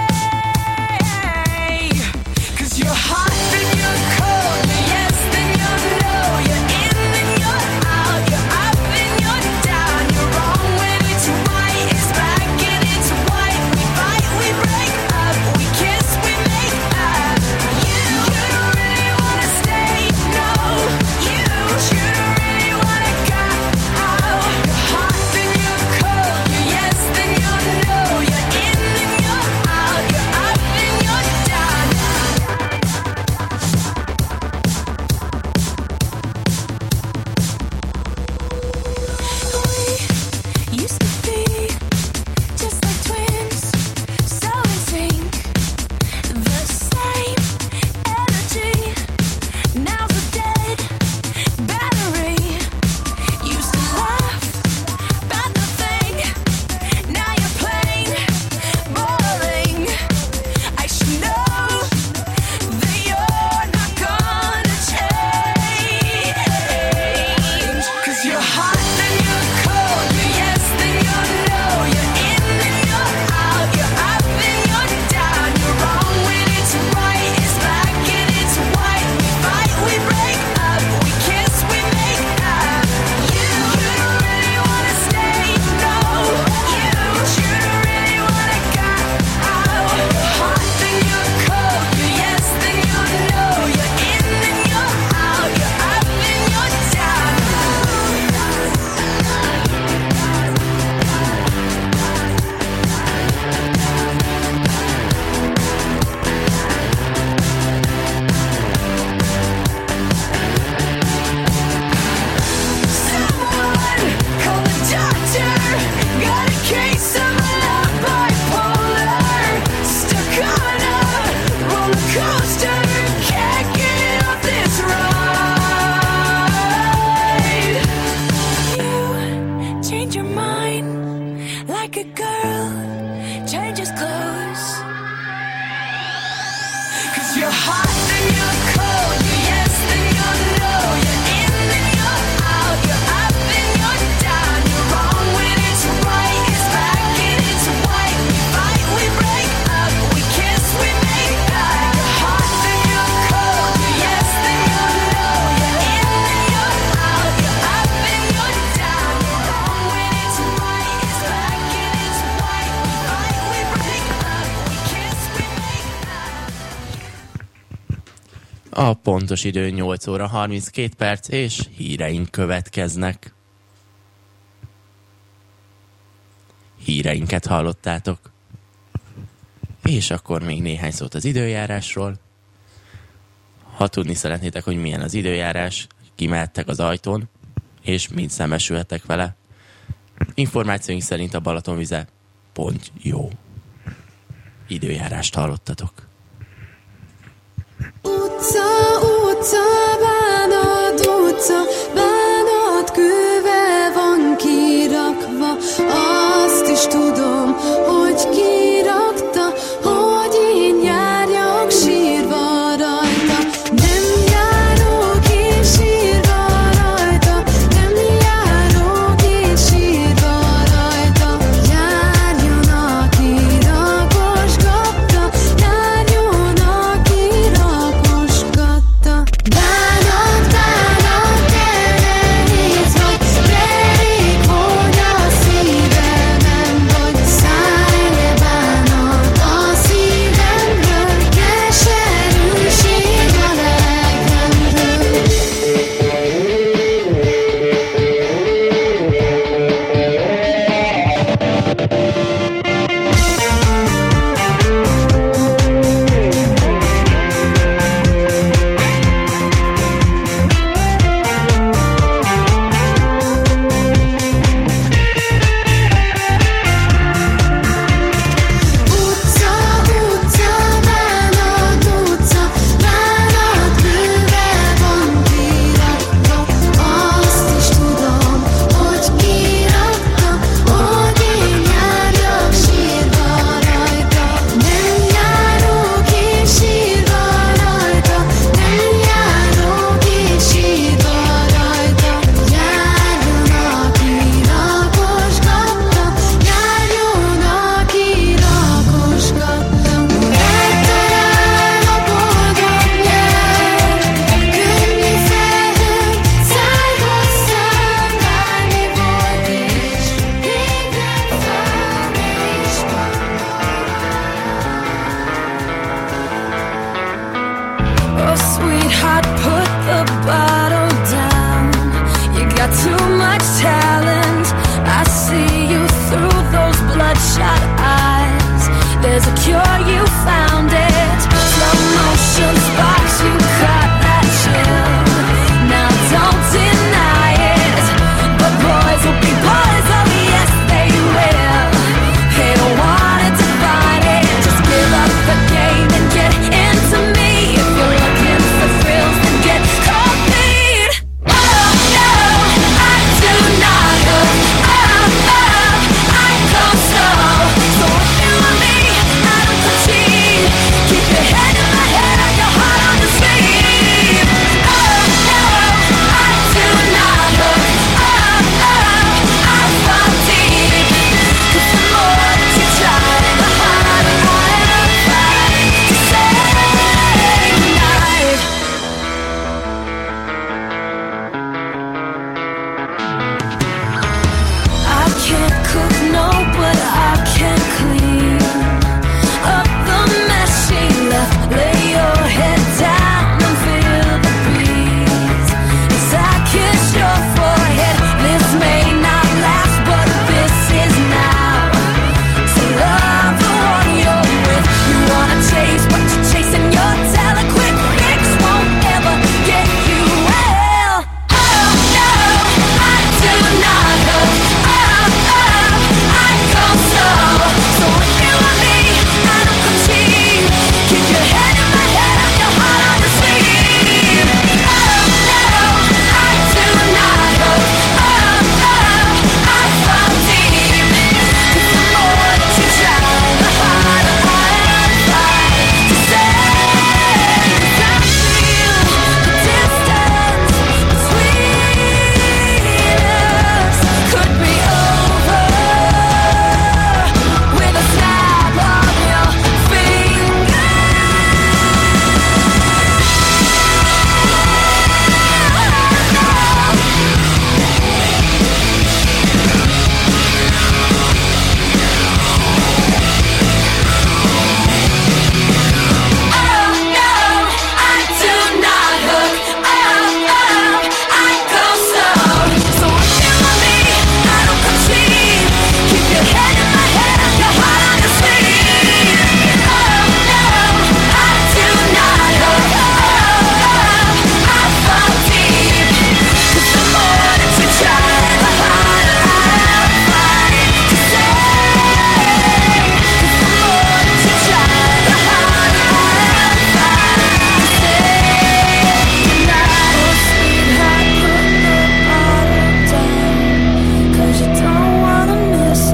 'Cause you're hot, then you're cold, you're yes, then you're no, you're in, then you're out, you're up, then you're down, you're wrong when it's right, it's black and it's white, we fight, we break up, we kiss, we make up. You don't really wanna stay, no, you don't really wanna go out. You're hot, then you're cold, you're yes, then you're no, you're in, then you're out, you're up, then you're down. We used to be just like twins, so in sync, the same energy. Now's a dead battery. Used to laugh about nothing, now you're plain boring. I should know that you're not gonna change. 'Cause you're hot, then you're cold, you're yes, then you're no, you're in, then you're out, you're up, then you're down, you're wrong when it's right, it's black and it's white, we fight, we break up, we kiss, we make up. You don't really wanna stay, no, you don't really wanna go out. You're hot, then you're cold, you're yes, then you're no, you're in, then you're out, you're up, then you're down. Someone call the doctor. Got a case of love bipolar. Stuck on a roller coaster. Can't get off this ride. You change your mind like a girl changes clothes. 'Cause you're hot, then you're cold, you're yes, then you're no, you're in, then you're out, you're up, then you're down, you're wrong when it's right, it's black and it's white, we fight, we break up, we kiss, we make up. You're hot, then you're cold, you're yes, then you're no, you're in, then you're out, you're up, then you're down, you're wrong when it's right, it's black and it's white, we fight, we break up, we kiss, we make up. A pontos idő 8 óra 32 perc, és híreink következnek. Híreinket hallottátok. És akkor még néhány szót az időjárásról. Ha tudni szeretnétek, hogy milyen az időjárás, kimehettek az ajtón, és mind szembesülhettek vele. Információink szerint a Balatonvize pont jó. Időjárást hallottatok. Utca, utca, bánat kővel van kirakva. Azt is tudom, hogy kirakta, hogy én járjak sírva rajta. Nem járok én sírva rajta, nem járok én sírva rajta. Járjon, aki rakosgatta, járjon, aki rakosgatta. Bánat too much talent. I see you through those bloodshot eyes. There's a cure, you found it. Slow motion sparks, you caught that chill. Now don't deny it. But boys will be boys, oh yes they will. They don't wanna define it. Just give up the game and get into me. If you're looking for thrills, then get complete. Oh no, I do not look. Oh, I go slow. So if you want me, I don't concede. Keep your head in my head and your heart on the sleeve. Oh no, I do not look. I fall deep. 'Cause the more that you try, the harder I fight to say goodnight. I can't cook, no, but I can clean up the mess she left. Lay your head down and feel the breeze as I kiss your forehead. This may not last, but this is now. So love the one you're with. You wanna chase, but you're chasing your tail. A quick fix won't ever get you well. Oh no, I do not look. I go slow. So if you want me, I don't concede. Keep your head in my head and your heart on the sleeve. Oh no, I do not look. I fall deep. 'Cause the more that you try, the harder I fight to say. 'Cause I feel the distance between us could be over with a snap of your finger. Oh no, I do not look. I go slow. So if you want me, I don't concede. Keep your head in my head and your heart on the sleeve. Oh no, I do not look. I fall deep. 'Cause the more that you try, the harder I fight to say. 'Cause the more that you try, the harder I fight to say goodnight. Oh sweetheart, put the bottle down, 'cause you don't wanna miss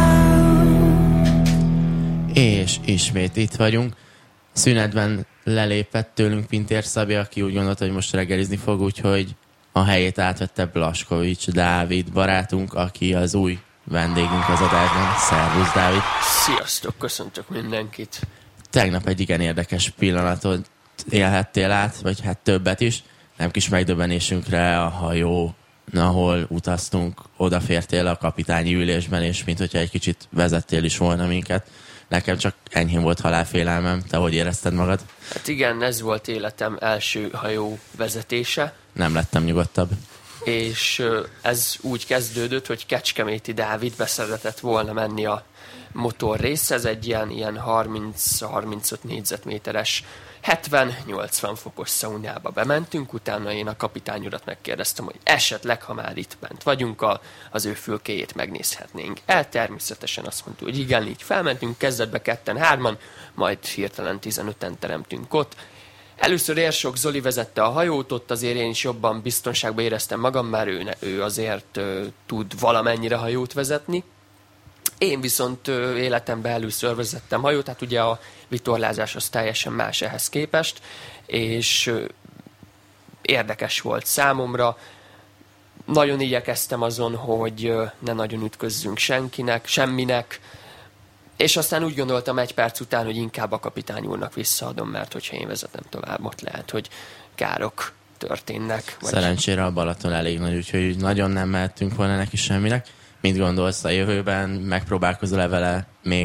out. És ismét itt vagyunk. Szünetben lelépett tőlünk Pintér Szabi, aki úgy gondolta, hogy most reggelizni fog, úgyhogy a helyét átvette Blaskovics Dávid barátunk, aki az új vendégünk az adásban. Szervusz, Dávid! Sziasztok, köszöntök mindenkit. Tegnap egy igen érdekes pillanatot élhettél át, vagy hát többet is. Nem kis megdöbbenésünkre a hajó, ahol utaztunk, odafértél a kapitányi ülésben, és mint hogyha egy kicsit vezettél is volna minket. Nekem csak enyhén volt halálfélelmem. Te hogy érezted magad? Hát igen, ez volt életem első hajó vezetése, Nem lettem nyugodtabb. és ez úgy kezdődött, hogy Kecskeméti Dávid beszeretett volna menni a motor része. Ez egy ilyen 30-35 négyzetméteres 70-80 fokos szaunába bementünk, utána én a kapitány urat megkérdeztem, hogy esetleg, ha már itt bent vagyunk, az ő fülkéjét megnézhetnénk. Természetesen azt mondta, hogy igen, így felmentünk, kezdetbe 2-3-an, majd hirtelen 15-en teremtünk ott. Először Érsok Zoli vezette a hajót, ott azért én is jobban biztonságban éreztem magam, mert ő azért tud valamennyire hajót vezetni. Én viszont életemben először vezettem hajót, tehát ugye a vitorlázás az teljesen más ehhez képest, és érdekes volt számomra. Nagyon igyekeztem azon, hogy ne nagyon ütközzünk semminek, és aztán úgy gondoltam egy perc után, hogy inkább a kapitány úrnak visszaadom, mert hogyha én vezetem tovább, ott lehet, hogy károk történnek. Szerencsére a Balaton elég nagy, úgyhogy nagyon nem mehettünk volna neki semminek. Mit gondolsz a jövőben? Megpróbálkozol-e vele még?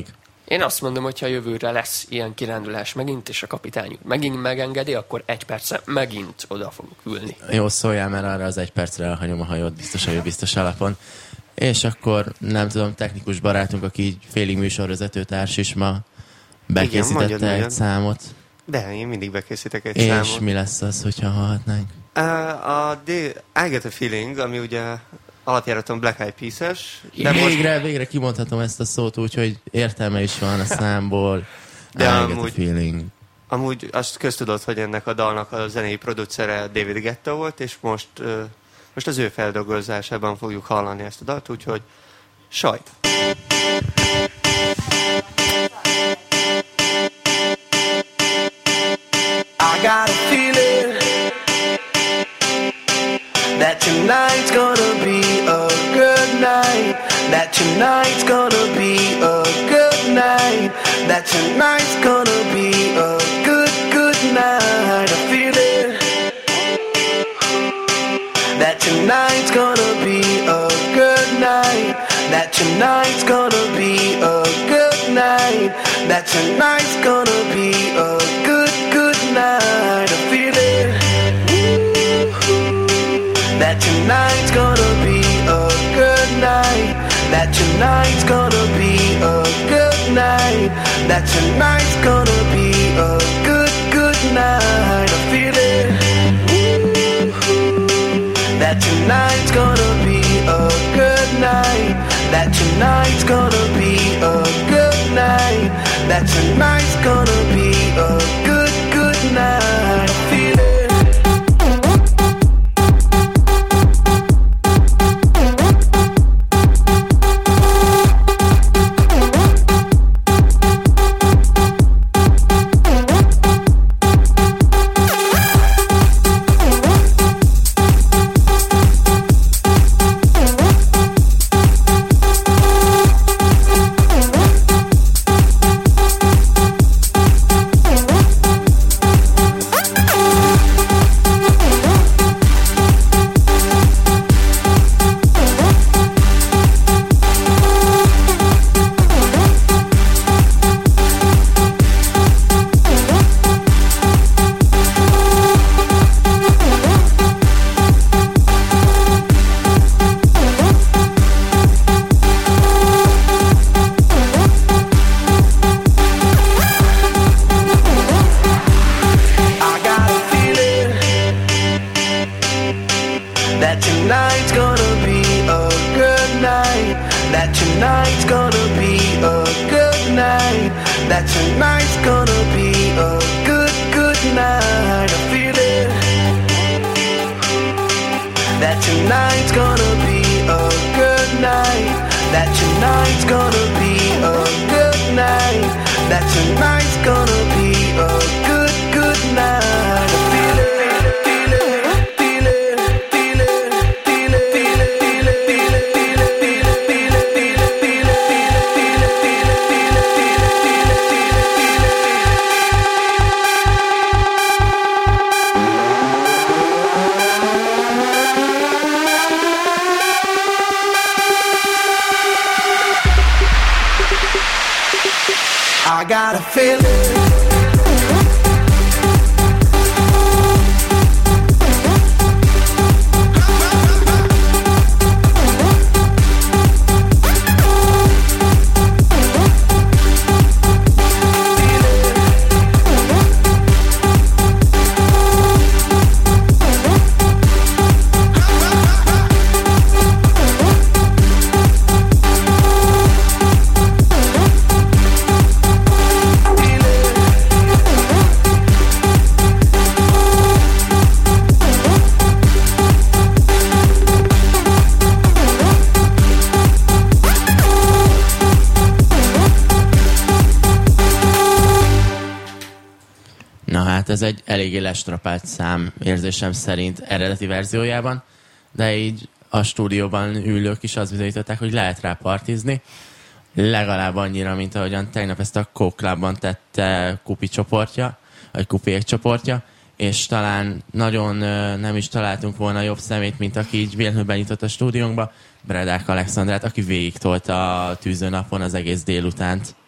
Én azt mondom, hogy ha jövőre lesz ilyen kirándulás megint, és a kapitány megint megengedi, akkor 1 percre megint oda fogok ülni. Jó, szóljál, mert arra az 1 percre elhagyom a hajót, biztos a biztos alapon. És akkor, nem tudom, technikus barátunk, aki így félig műsorvezetőtárs is ma bekészítette egy számot. De, én mindig bekészítek egy és számot. És mi lesz az, hogyha hallhatnánk? I Get a Feeling, ami ugye alapjáraton Black Eyed Peas-es. Végre kimondhatom ezt a szót úgy, hogy értelme is van a számból. De I Get a Feeling. Amúgy azt köztudod, hogy ennek a dalnak a zenei producere David Guetta volt, és most az ő feldolgozásában fogjuk hallani ezt a dalt, úgyhogy sajt! I got a feeling that tonight's gonna be a good night. That tonight's gonna be a good night. That tonight's gonna be a good night. I feel it. That tonight's gonna be a good night. That tonight's gonna be a good night. That tonight's gonna be a good night. I feel it. That tonight's gonna be a good night. That tonight's gonna be a good night. That tonight's gonna be a good night. I feel it. That tonight's gonna be a good night. That tonight's gonna be a good night. That tonight's gonna be a good night. I feel it. I got a feeling. Ez egy eléggé lestrapált szám érzésem szerint eredeti verziójában, de így a stúdióban ülők is azt bizonyították, hogy lehet rá partizni. Legalább annyira, mint ahogyan tegnap ezt a Coke Clubban tette Kupi csoportja, vagy Kupiék csoportja, és talán nagyon nem is találtunk volna jobb szemét, mint aki így véletlenül benyitott a stúdiónkba, Bredák Alexandrát, aki végig tolta a tűzőnapon az egész délutánt.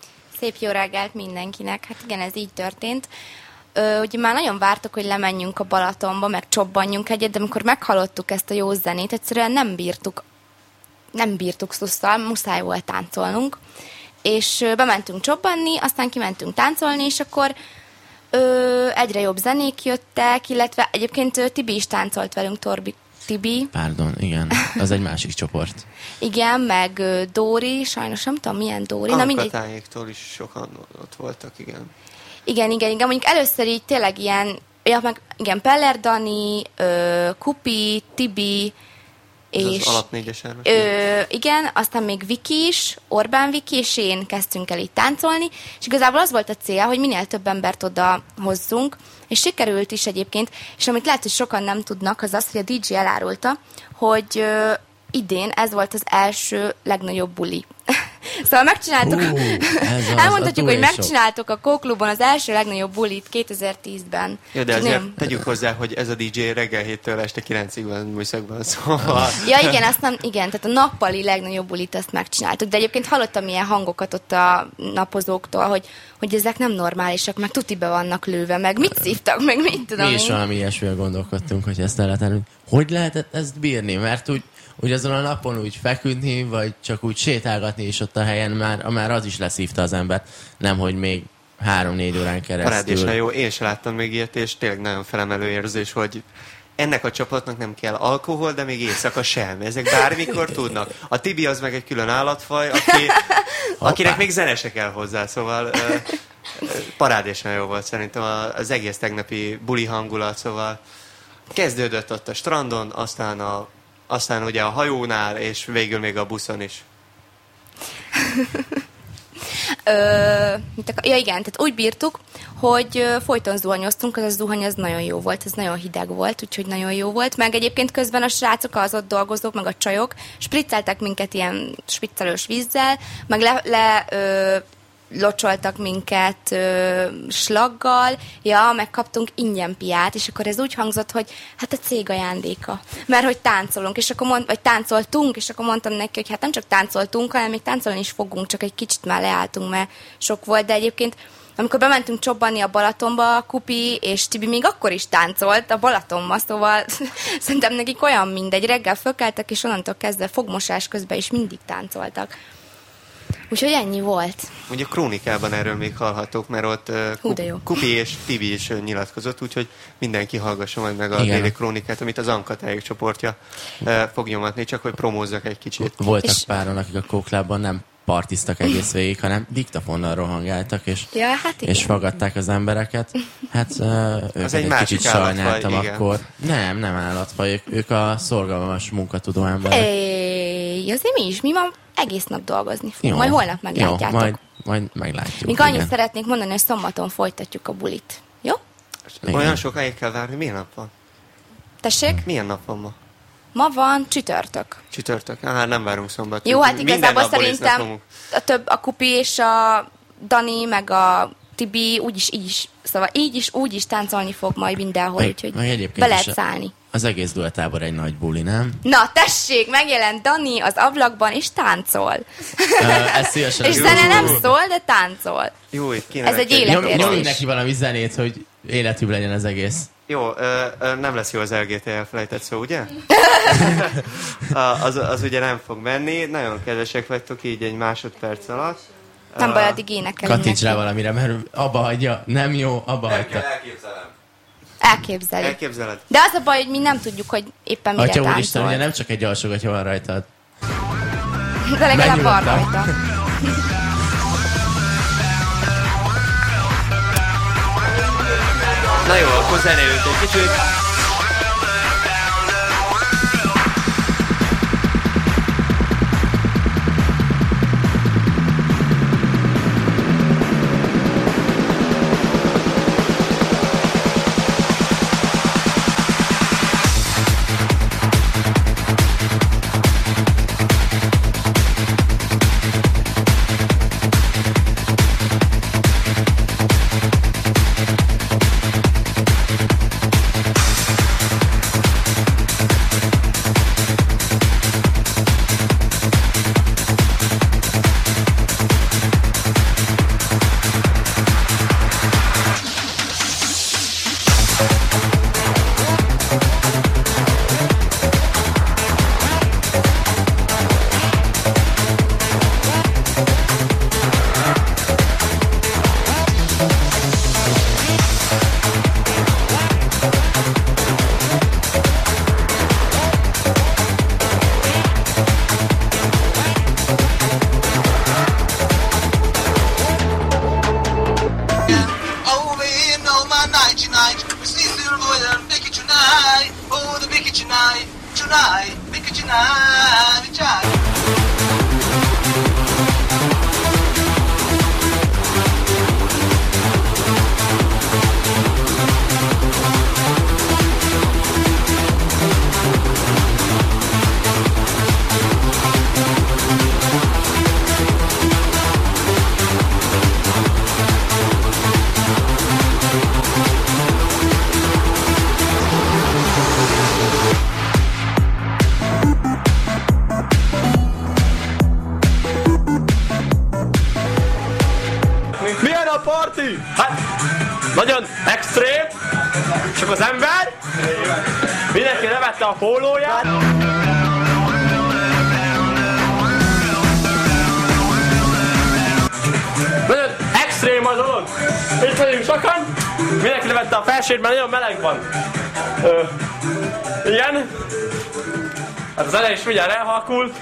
Szép jó reggelt mindenkinek. Hát igen, ez így történt. Ugye már nagyon vártuk, hogy lemenjünk a Balatonba, meg csobbanjunk egyet, de amikor meghallottuk ezt a jó zenét, egyszerűen nem bírtuk szusszal, muszáj volt táncolnunk. És bementünk csobbanni, aztán kimentünk táncolni, és akkor egyre jobb zenék jöttek, illetve egyébként Tibi is táncolt velünk, Tibi. Pardon, igen, az egy másik csoport. Igen, meg Dóri, sajnos nem tudom milyen Dóri. Ankatájéktól is sokan ott voltak, igen. Igen. Mondjuk először így tényleg ilyen, igen, Peller Dani, Kupi, Tibi, és az alapnégyes igen, aztán még Viki is, Orbán Viki, és én kezdtünk el így táncolni, és igazából az volt a cél, hogy minél több embert oda hozzunk, és sikerült is egyébként, és amit lehet, hogy sokan nem tudnak, az az, hogy a DJ elárulta, hogy idén ez volt az első legnagyobb buli. Szóval megcsináltuk, elmondhatjuk, hogy megcsináltuk a Kóklubon az első legnagyobb bulit 2010-ben. Ja, de azért tegyük hozzá, hogy ez a DJ reggel 7-től este 9-ig van műszakban, szóval... Ja, igen, azt nem, igen, tehát a nappali legnagyobb bulit azt megcsináltuk, de egyébként hallottam ilyen hangokat ott a napozóktól, hogy ezek nem normálisak, meg tuti be vannak lőve, meg mit szívtak, meg mit tudom. Mi is valami ilyesmivel gondolkodtunk, hogy ezt el lehet elni. Hogy lehetett ezt bírni? Mert úgy azon a napon úgy feküdni, vagy csak úgy sétálgatni is ott a helyen, már az is leszívta az embert, nemhogy még 3-4 órán keresztül. Parádésen jó, én sem láttam még ilyet, és tényleg nagyon felemelő érzés, hogy ennek a csapatnak nem kell alkohol, de még éjszaka sem. Ezek bármikor tudnak. A Tibi az meg egy külön állatfaj, akinek még zene se kell hozzá, szóval parádésen jó volt szerintem az egész tegnapi buli hangulat, szóval kezdődött ott a strandon, aztán ugye a hajónál, és végül még a buszon is. Ja igen, tehát úgy bírtuk, hogy folyton zuhanyoztunk, az a zuhany az nagyon jó volt, ez nagyon hideg volt, úgyhogy nagyon jó volt, meg egyébként közben a srácok, az ott dolgozók, meg a csajok spricceltek minket ilyen spriccelős vízzel, meg locsoltak minket slaggal, meg kaptunk ingyen piát, és akkor ez úgy hangzott, hogy hát a cég ajándéka. Mert hogy táncolunk, és akkor vagy táncoltunk, és akkor mondtam neki, hogy hát nem csak táncoltunk, hanem még táncolni is fogunk, csak egy kicsit már leálltunk, mert sok volt, de egyébként amikor bementünk csobbanni a Balatonba, Kupi és Tibi még akkor is táncolt a Balatonba, szóval szerintem nekik olyan mindegy, reggel fölkeltek, és onnantól kezdve fogmosás közben is mindig táncoltak. Úgyhogy ennyi volt. Ugye a krónikában erről még hallhatók, mert ott Kupi és Tibi is nyilatkozott, úgyhogy mindenki hallgassa majd meg a déli krónikát, amit az Ankatájék csoportja fog nyomatni, csak hogy promózzak egy kicsit. Voltak páron, akik a Kóklában nem partiztak egész végig, hanem diktafonnal rohangáltak, és fogadták az embereket. Hát őket egy kicsit sajnáltam akkor. Nem állatfaj, ők a szorgalmas munkatudó emberek. Azért mi ma egész nap dolgozni fogunk. Majd holnap meglátjátok. Jó, majd meglátjuk. Még annyit szeretnék mondani, hogy szombaton folytatjuk a bulit. Jó? Olyan sokáig kell várni, milyen nap van? Tessék? Milyen nap van ma? Ma van csütörtök. Hát nem várunk szombaton. Jó, hát igazából szerintem a Kupi és a Dani, meg a Tibi így is táncolni fog majd mindenhol, úgyhogy be lehet szállni. Az egész duetábor egy nagy buli, nem? Na, tessék, megjelent Dani az ablakban, és táncol. És zene nem szól, de táncol. Jó, ez egy életérzés. Nyomj neki valami zenét, hogy életűbb legyen az egész. Jó, nem lesz jó az LGT elfelejtett szó, ugye? az ugye nem fog menni. Nagyon kedvesek vagytok így egy másodperc alatt. Nem baj, addig énekelni. Kattints rá valamire, mert abba hagyja. Nem jó, abba hagyta. Elképzeled. De az a baj, hogy mi nem tudjuk, hogy éppen mire táncol. Úristen, ugye nem csak egy alsógatja van rajtad. De legalább van rajta. Na jó, akkor zenéljük egy kicsit. dai, mica ci navi, ciao. Milyen a parti? Hát, nagyon extrém, csak az ember, mindenki levette a pólóját. Nagyon extrém a dolog. Itt vagyunk sokan, mindenki levette a felsőt, mert nagyon meleg van. Igen. Hát az elej is mindjárt elhalkul.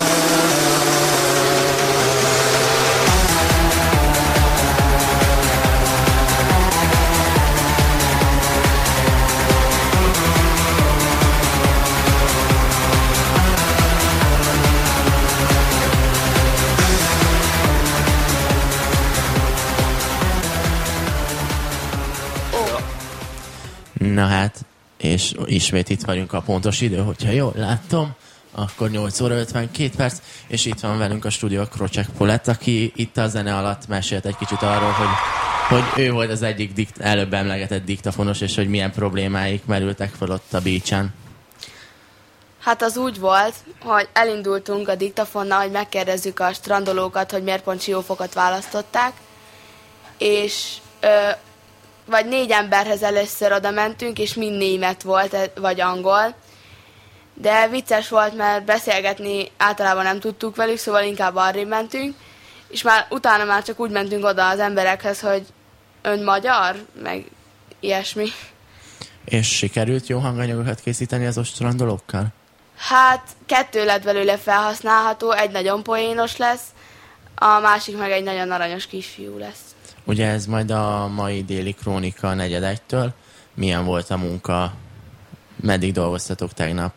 Na hát, és ismét itt vagyunk a pontos idő, hogyha jól láttam, akkor 8 óra 52 perc, és itt van velünk a stúdió Krocsek Polett, aki itt a zene alatt mesélt egy kicsit arról, hogy ő volt az egyik előbb emlegetett diktafonos, és hogy milyen problémáik merültek fel ott a Beach-en. Hát az úgy volt, hogy elindultunk a diktafonnal, hogy megkérdezzük a strandolókat, hogy miért pont Siófokot választották, és vagy 4 emberhez először oda mentünk, és mind német volt, vagy angol. De vicces volt, mert beszélgetni általában nem tudtuk velük, szóval inkább arrébb mentünk, és utána már csak úgy mentünk oda az emberekhez, hogy ön magyar, meg ilyesmi. És sikerült jó hanganyagokat készíteni az ostrandolókkal? Hát 2 lett belőle felhasználható, egy nagyon poénos lesz, a másik meg egy nagyon aranyos kisfiú lesz. Ugye ez majd a mai déli krónika 4:1-től. Milyen volt a munka? Meddig dolgoztatok tegnap?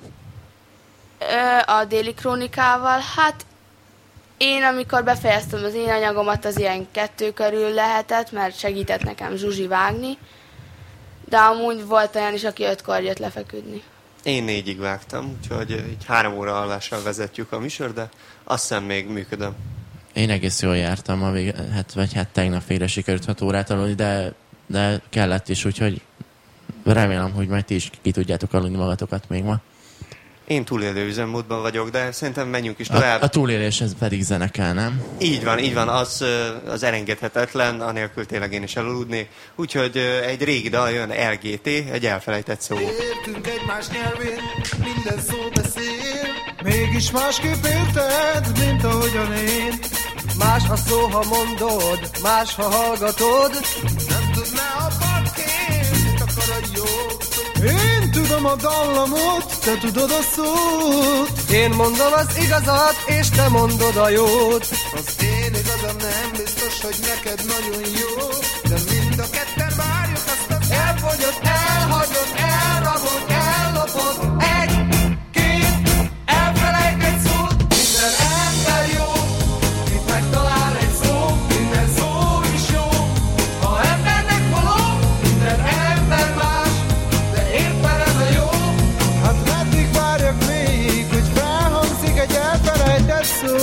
A déli krónikával, hát én amikor befejeztem az én anyagomat, az ilyen 2 körül lehetett, mert segített nekem Zsuzsi vágni, de amúgy volt olyan is, aki 5-kor jött lefeküdni. Én 4-ig vágtam, úgyhogy így 3 óra alvással vezetjük a műsor, de azt hiszem még működöm. Én egész jól jártam, hát tegnap végre sikerült 6 órát aludni, de kellett is, úgyhogy remélem, hogy majd ti is ki tudjátok aludni magatokat még ma. Én túlélő üzemmódban vagyok, de szerintem menjünk is tovább. A túlélés ez pedig zene kell, nem? Így van, az elengedhetetlen, anélkül tényleg én is elaludnék. Úgyhogy egy régi dal jön, LGT, egy elfelejtett szó. Értünk egymás nyelvén, minden szó beszél, mégis másképp érted, mint ahogyan én. Más a szó, ha mondod, más, ha hallgatod. Nem tudná a parkén, mit akar a jó. Én tudom a dallamot, te tudod a szót. Én mondom az igazat, és te mondod a jót. Az én igazam nem biztos, hogy neked nagyon jó, de mind a ketten várjuk azt az elfogyott, elhagyott, elragott, ellopott. Egy, 2, elfelejtett szót. Minden ember jó, itt megtalál egy szó, minden szó is jó. Ha embernek való, minden ember más, de éppen ez a jó. Hát meddig várjak még, hogy felhangzik egy elfelejtett szó.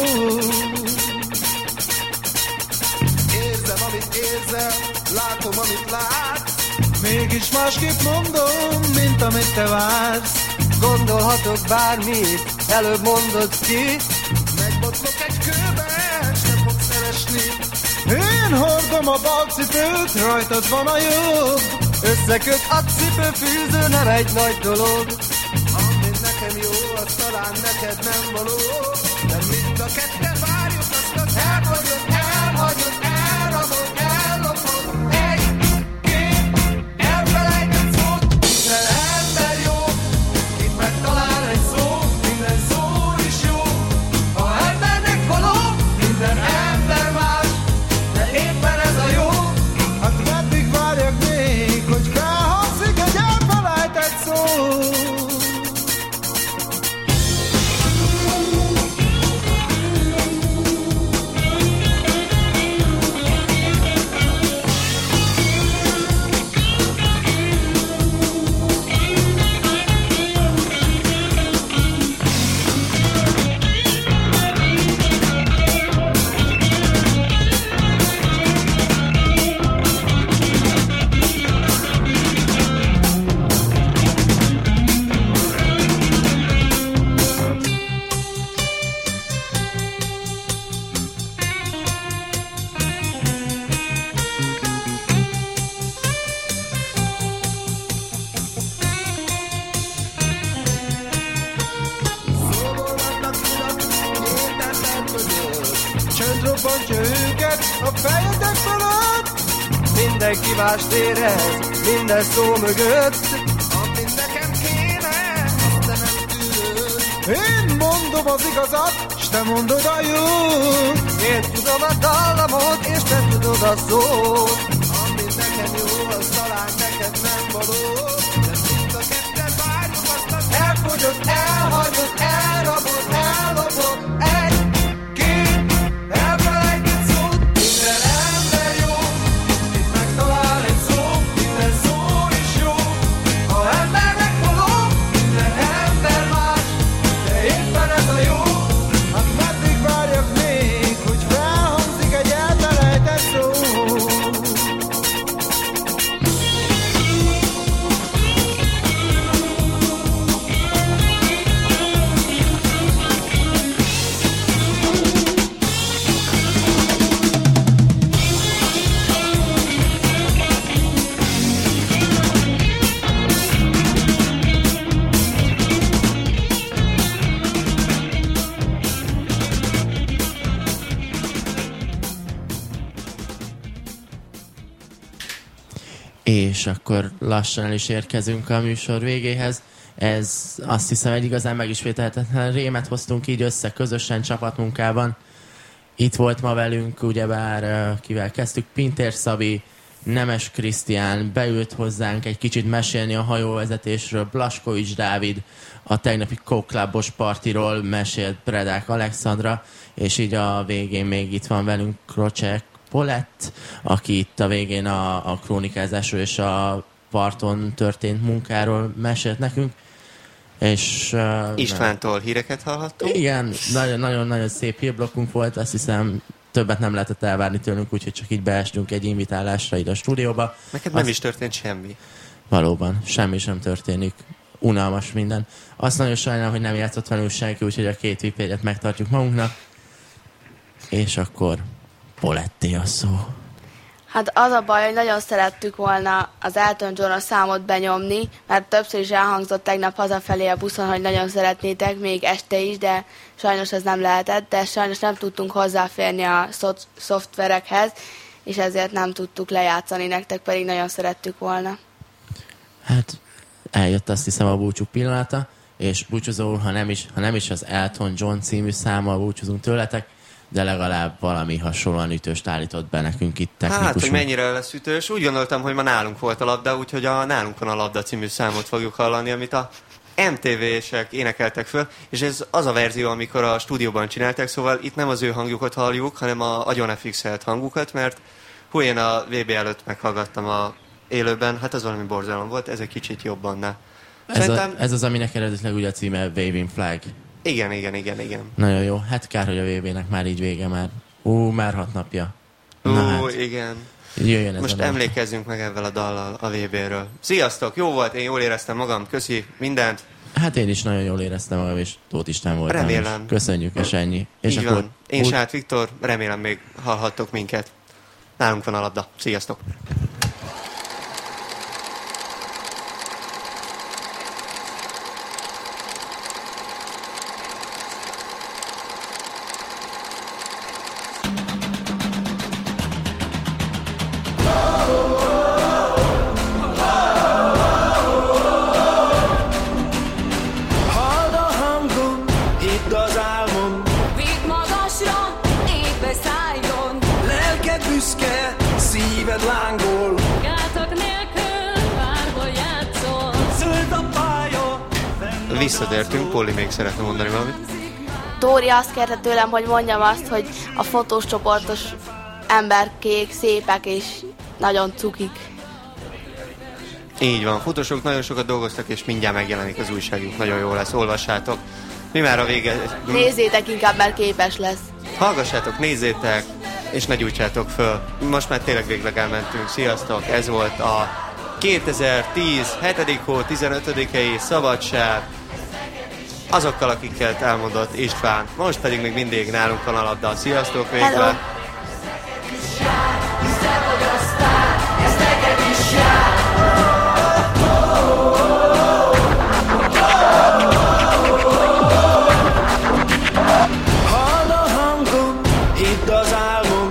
Érzem, amit érzel, látom, amit látsz. Mégis másképp mondom, mint amit te vársz. Gondolhatok bármit, előbb mondod ki. Megbotlok egy kőbe, s nem fogsz elesni. Én hordom a balcipőt, rajtad van a jobb. Összeköt a cipőfűző, nem egy nagy dolog. Ami nekem jó, az talán neked nem való. De mind a ketten várjuk azt az elhagyott, elhagyott, elragott, ellopott. Egy, 2, elfelejtett szót. Minden ember jó, itt megtalál egy szó, minden szó is jó. Ha embernek való, minden ember más, de éppen ez a jó. Hát meddig várjak még, hogy felhangzik egy elfelejtett szó. tartja őket a fejetek fölött. Mindenki mást érez, minden szó mögött. Amit nekem kéne, azt te nem tűröd. Én mondom az igazat, s te mondod a jót. Én tudom a dallamot, és te tudod a szót. Amit nekem jó, az talán neked nem való. De mind a ketten várjuk azt az elfogyott, elhagyott, elrabott, ellopott. Egy-két elfelejtett szót. Minden ember jó, itt megtalál egy szó. Minden szó is jó, ha embernek való. Minden ember más, de éppen ez a jó. Hát meddig várjak még, hogy felhangzik egy elfelejtett szó. És akkor lassan el is érkezünk a műsor végéhez. Ez azt hiszem egy igazán megismételhetetlen rémet hoztunk így össze közösen csapatmunkában. Itt volt ma velünk, ugyebár kivel kezdtük, Pintér Szabi, Nemes Krisztián, beült hozzánk egy kicsit mesélni a hajóvezetésről, Blaskovics Dávid, a tegnapi Coke-klubos partiról mesélt Predák Alexandra, és így a végén még itt van velünk Krocsek Polett, aki itt a végén a krónikázásról és a parton történt munkáról mesélt nekünk. És Istvántól híreket hallhattunk? Igen, nagyon-nagyon szép hírblokkunk volt, azt hiszem többet nem lehetett elvárni tőlünk, úgyhogy csak így beestünk egy invitálásra ide a stúdióba. Neked nem is történt semmi. Valóban, semmi sem történik. Unalmas minden. Azt nagyon sajnálom, hogy nem játszott velünk senki, úgyhogy a 2 vipéret megtartjuk magunknak. És akkor Poletté a szó. Hát az a baj, hogy nagyon szerettük volna az Elton John-a számot benyomni, mert többször is elhangzott tegnap hazafelé a buszon, hogy nagyon szeretnétek, még este is, de sajnos ez nem lehetett, de sajnos nem tudtunk hozzáférni a szoftverekhez, és ezért nem tudtuk lejátszani, nektek pedig nagyon szerettük volna. Hát eljött azt hiszem a búcsú pillanata, és búcsúzó, ha nem is az Elton John című számmal búcsúzunk tőletek, de legalább valami hasonlóan ütőst állított be nekünk itt technikusunk. Hát, hogy mennyire lesz ütős. Úgy gondoltam, hogy ma nálunk volt a labda, úgyhogy a Nálunk van a labda című számot fogjuk hallani, amit a MTV-sek énekeltek föl, és ez az a verzió, amikor a stúdióban csinálták, szóval itt nem az ő hangjukat halljuk, hanem a agyon fixelt hangukat, mert én a VB előtt meghallgattam a élőben, hát az valami borzalom volt, ez egy kicsit jobb annál. Ez az, aminek eredetileg ugye a címe Waving Flag. Igen. Nagyon jó. Hát kár, hogy a VB-nek már így vége már. Már 6 napja. Igen. Jöjjön ez. Most emlékezzünk meg ezzel a dallal a VB-ről. Sziasztok, jó volt, én jól éreztem magam, köszi mindent. Hát én is nagyon jól éreztem magam, és Tóth István voltam. Remélem. Köszönjük, és ennyi. És így akkor van. Én Sát Viktor, remélem még hallhattok minket. Nálunk van a labda. Sziasztok. Visszatértünk, Polly még szeretne mondani valamit. Tóri azt kérte tőlem, hogy mondjam azt, hogy a fotós csoportos emberkék szépek és nagyon cukik. Így van, fotósok nagyon sokat dolgoztak, és mindjárt megjelenik az újságjuk. Nagyon jó lesz, olvassátok. Mi már a vége... Nézzétek inkább, mert képes lesz. Hallgassátok, nézzétek, és ne gyújtsátok föl. Most már tényleg végleg elmentünk. Sziasztok, ez volt a 2010. 7. hó 15-i szabadság. Azokkal, akiket elmondott István. Most pedig még mindig nálunk van a labda. Sziasztok végre! Hello. Hall a hangom, hidd az álmom,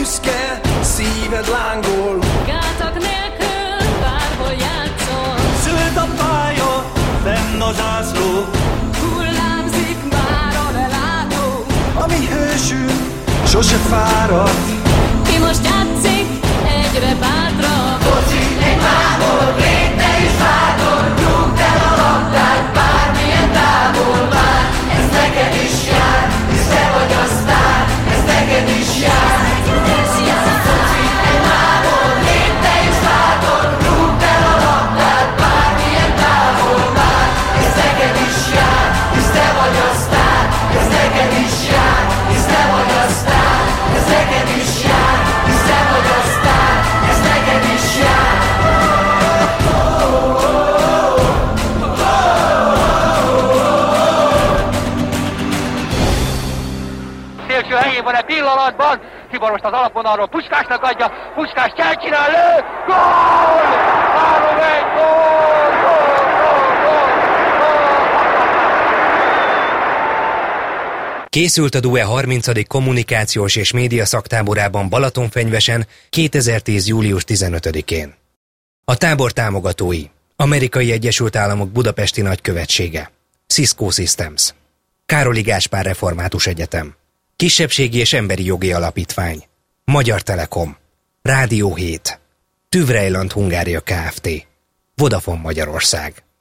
büszke, szíved lángol. Gátak nélkül bárhol játszol. Zöld a pálya, fenn a zászló. Hullámzik már a lelátó. A mi hősünk sose fárad. Ki most játszik egyre bátrabb. Foci egy mámor, léte is bátor. Rúgd el a labdát, bármilyen távol vár. Ez neked is jár, hisz te vagy a sztár. Ez neked is jár. Foci egy mámor, léte is bátor. Rúgd el a labdát, bármilyen távol vár. Ez neked is jár, hisz te vagy a sztár. Ez neked is jár, hisz te vagy a sztár. Ez neked is jár, hisz te vagy a sztár. Ez neked is jár. Szélső helyén van egy pillanatban, Tibor most az alapvonalról Puskásnak adja, Puskás csinál, lő, gól! 3-1, gól, gól, gól, gól, Készült a DUE 30. kommunikációs és média szaktáborában Balatonfenyvesen 2010. július 15-én. A tábor támogatói: Amerikai Egyesült Államok Budapesti Nagykövetsége, Cisco Systems, Károli Gáspár Református Egyetem, Kisebbségi és Emberi Jogi Alapítvány, Magyar Telekom, Rádió 7, TÜV Rheinland Hungária Kft., Vodafone Magyarország.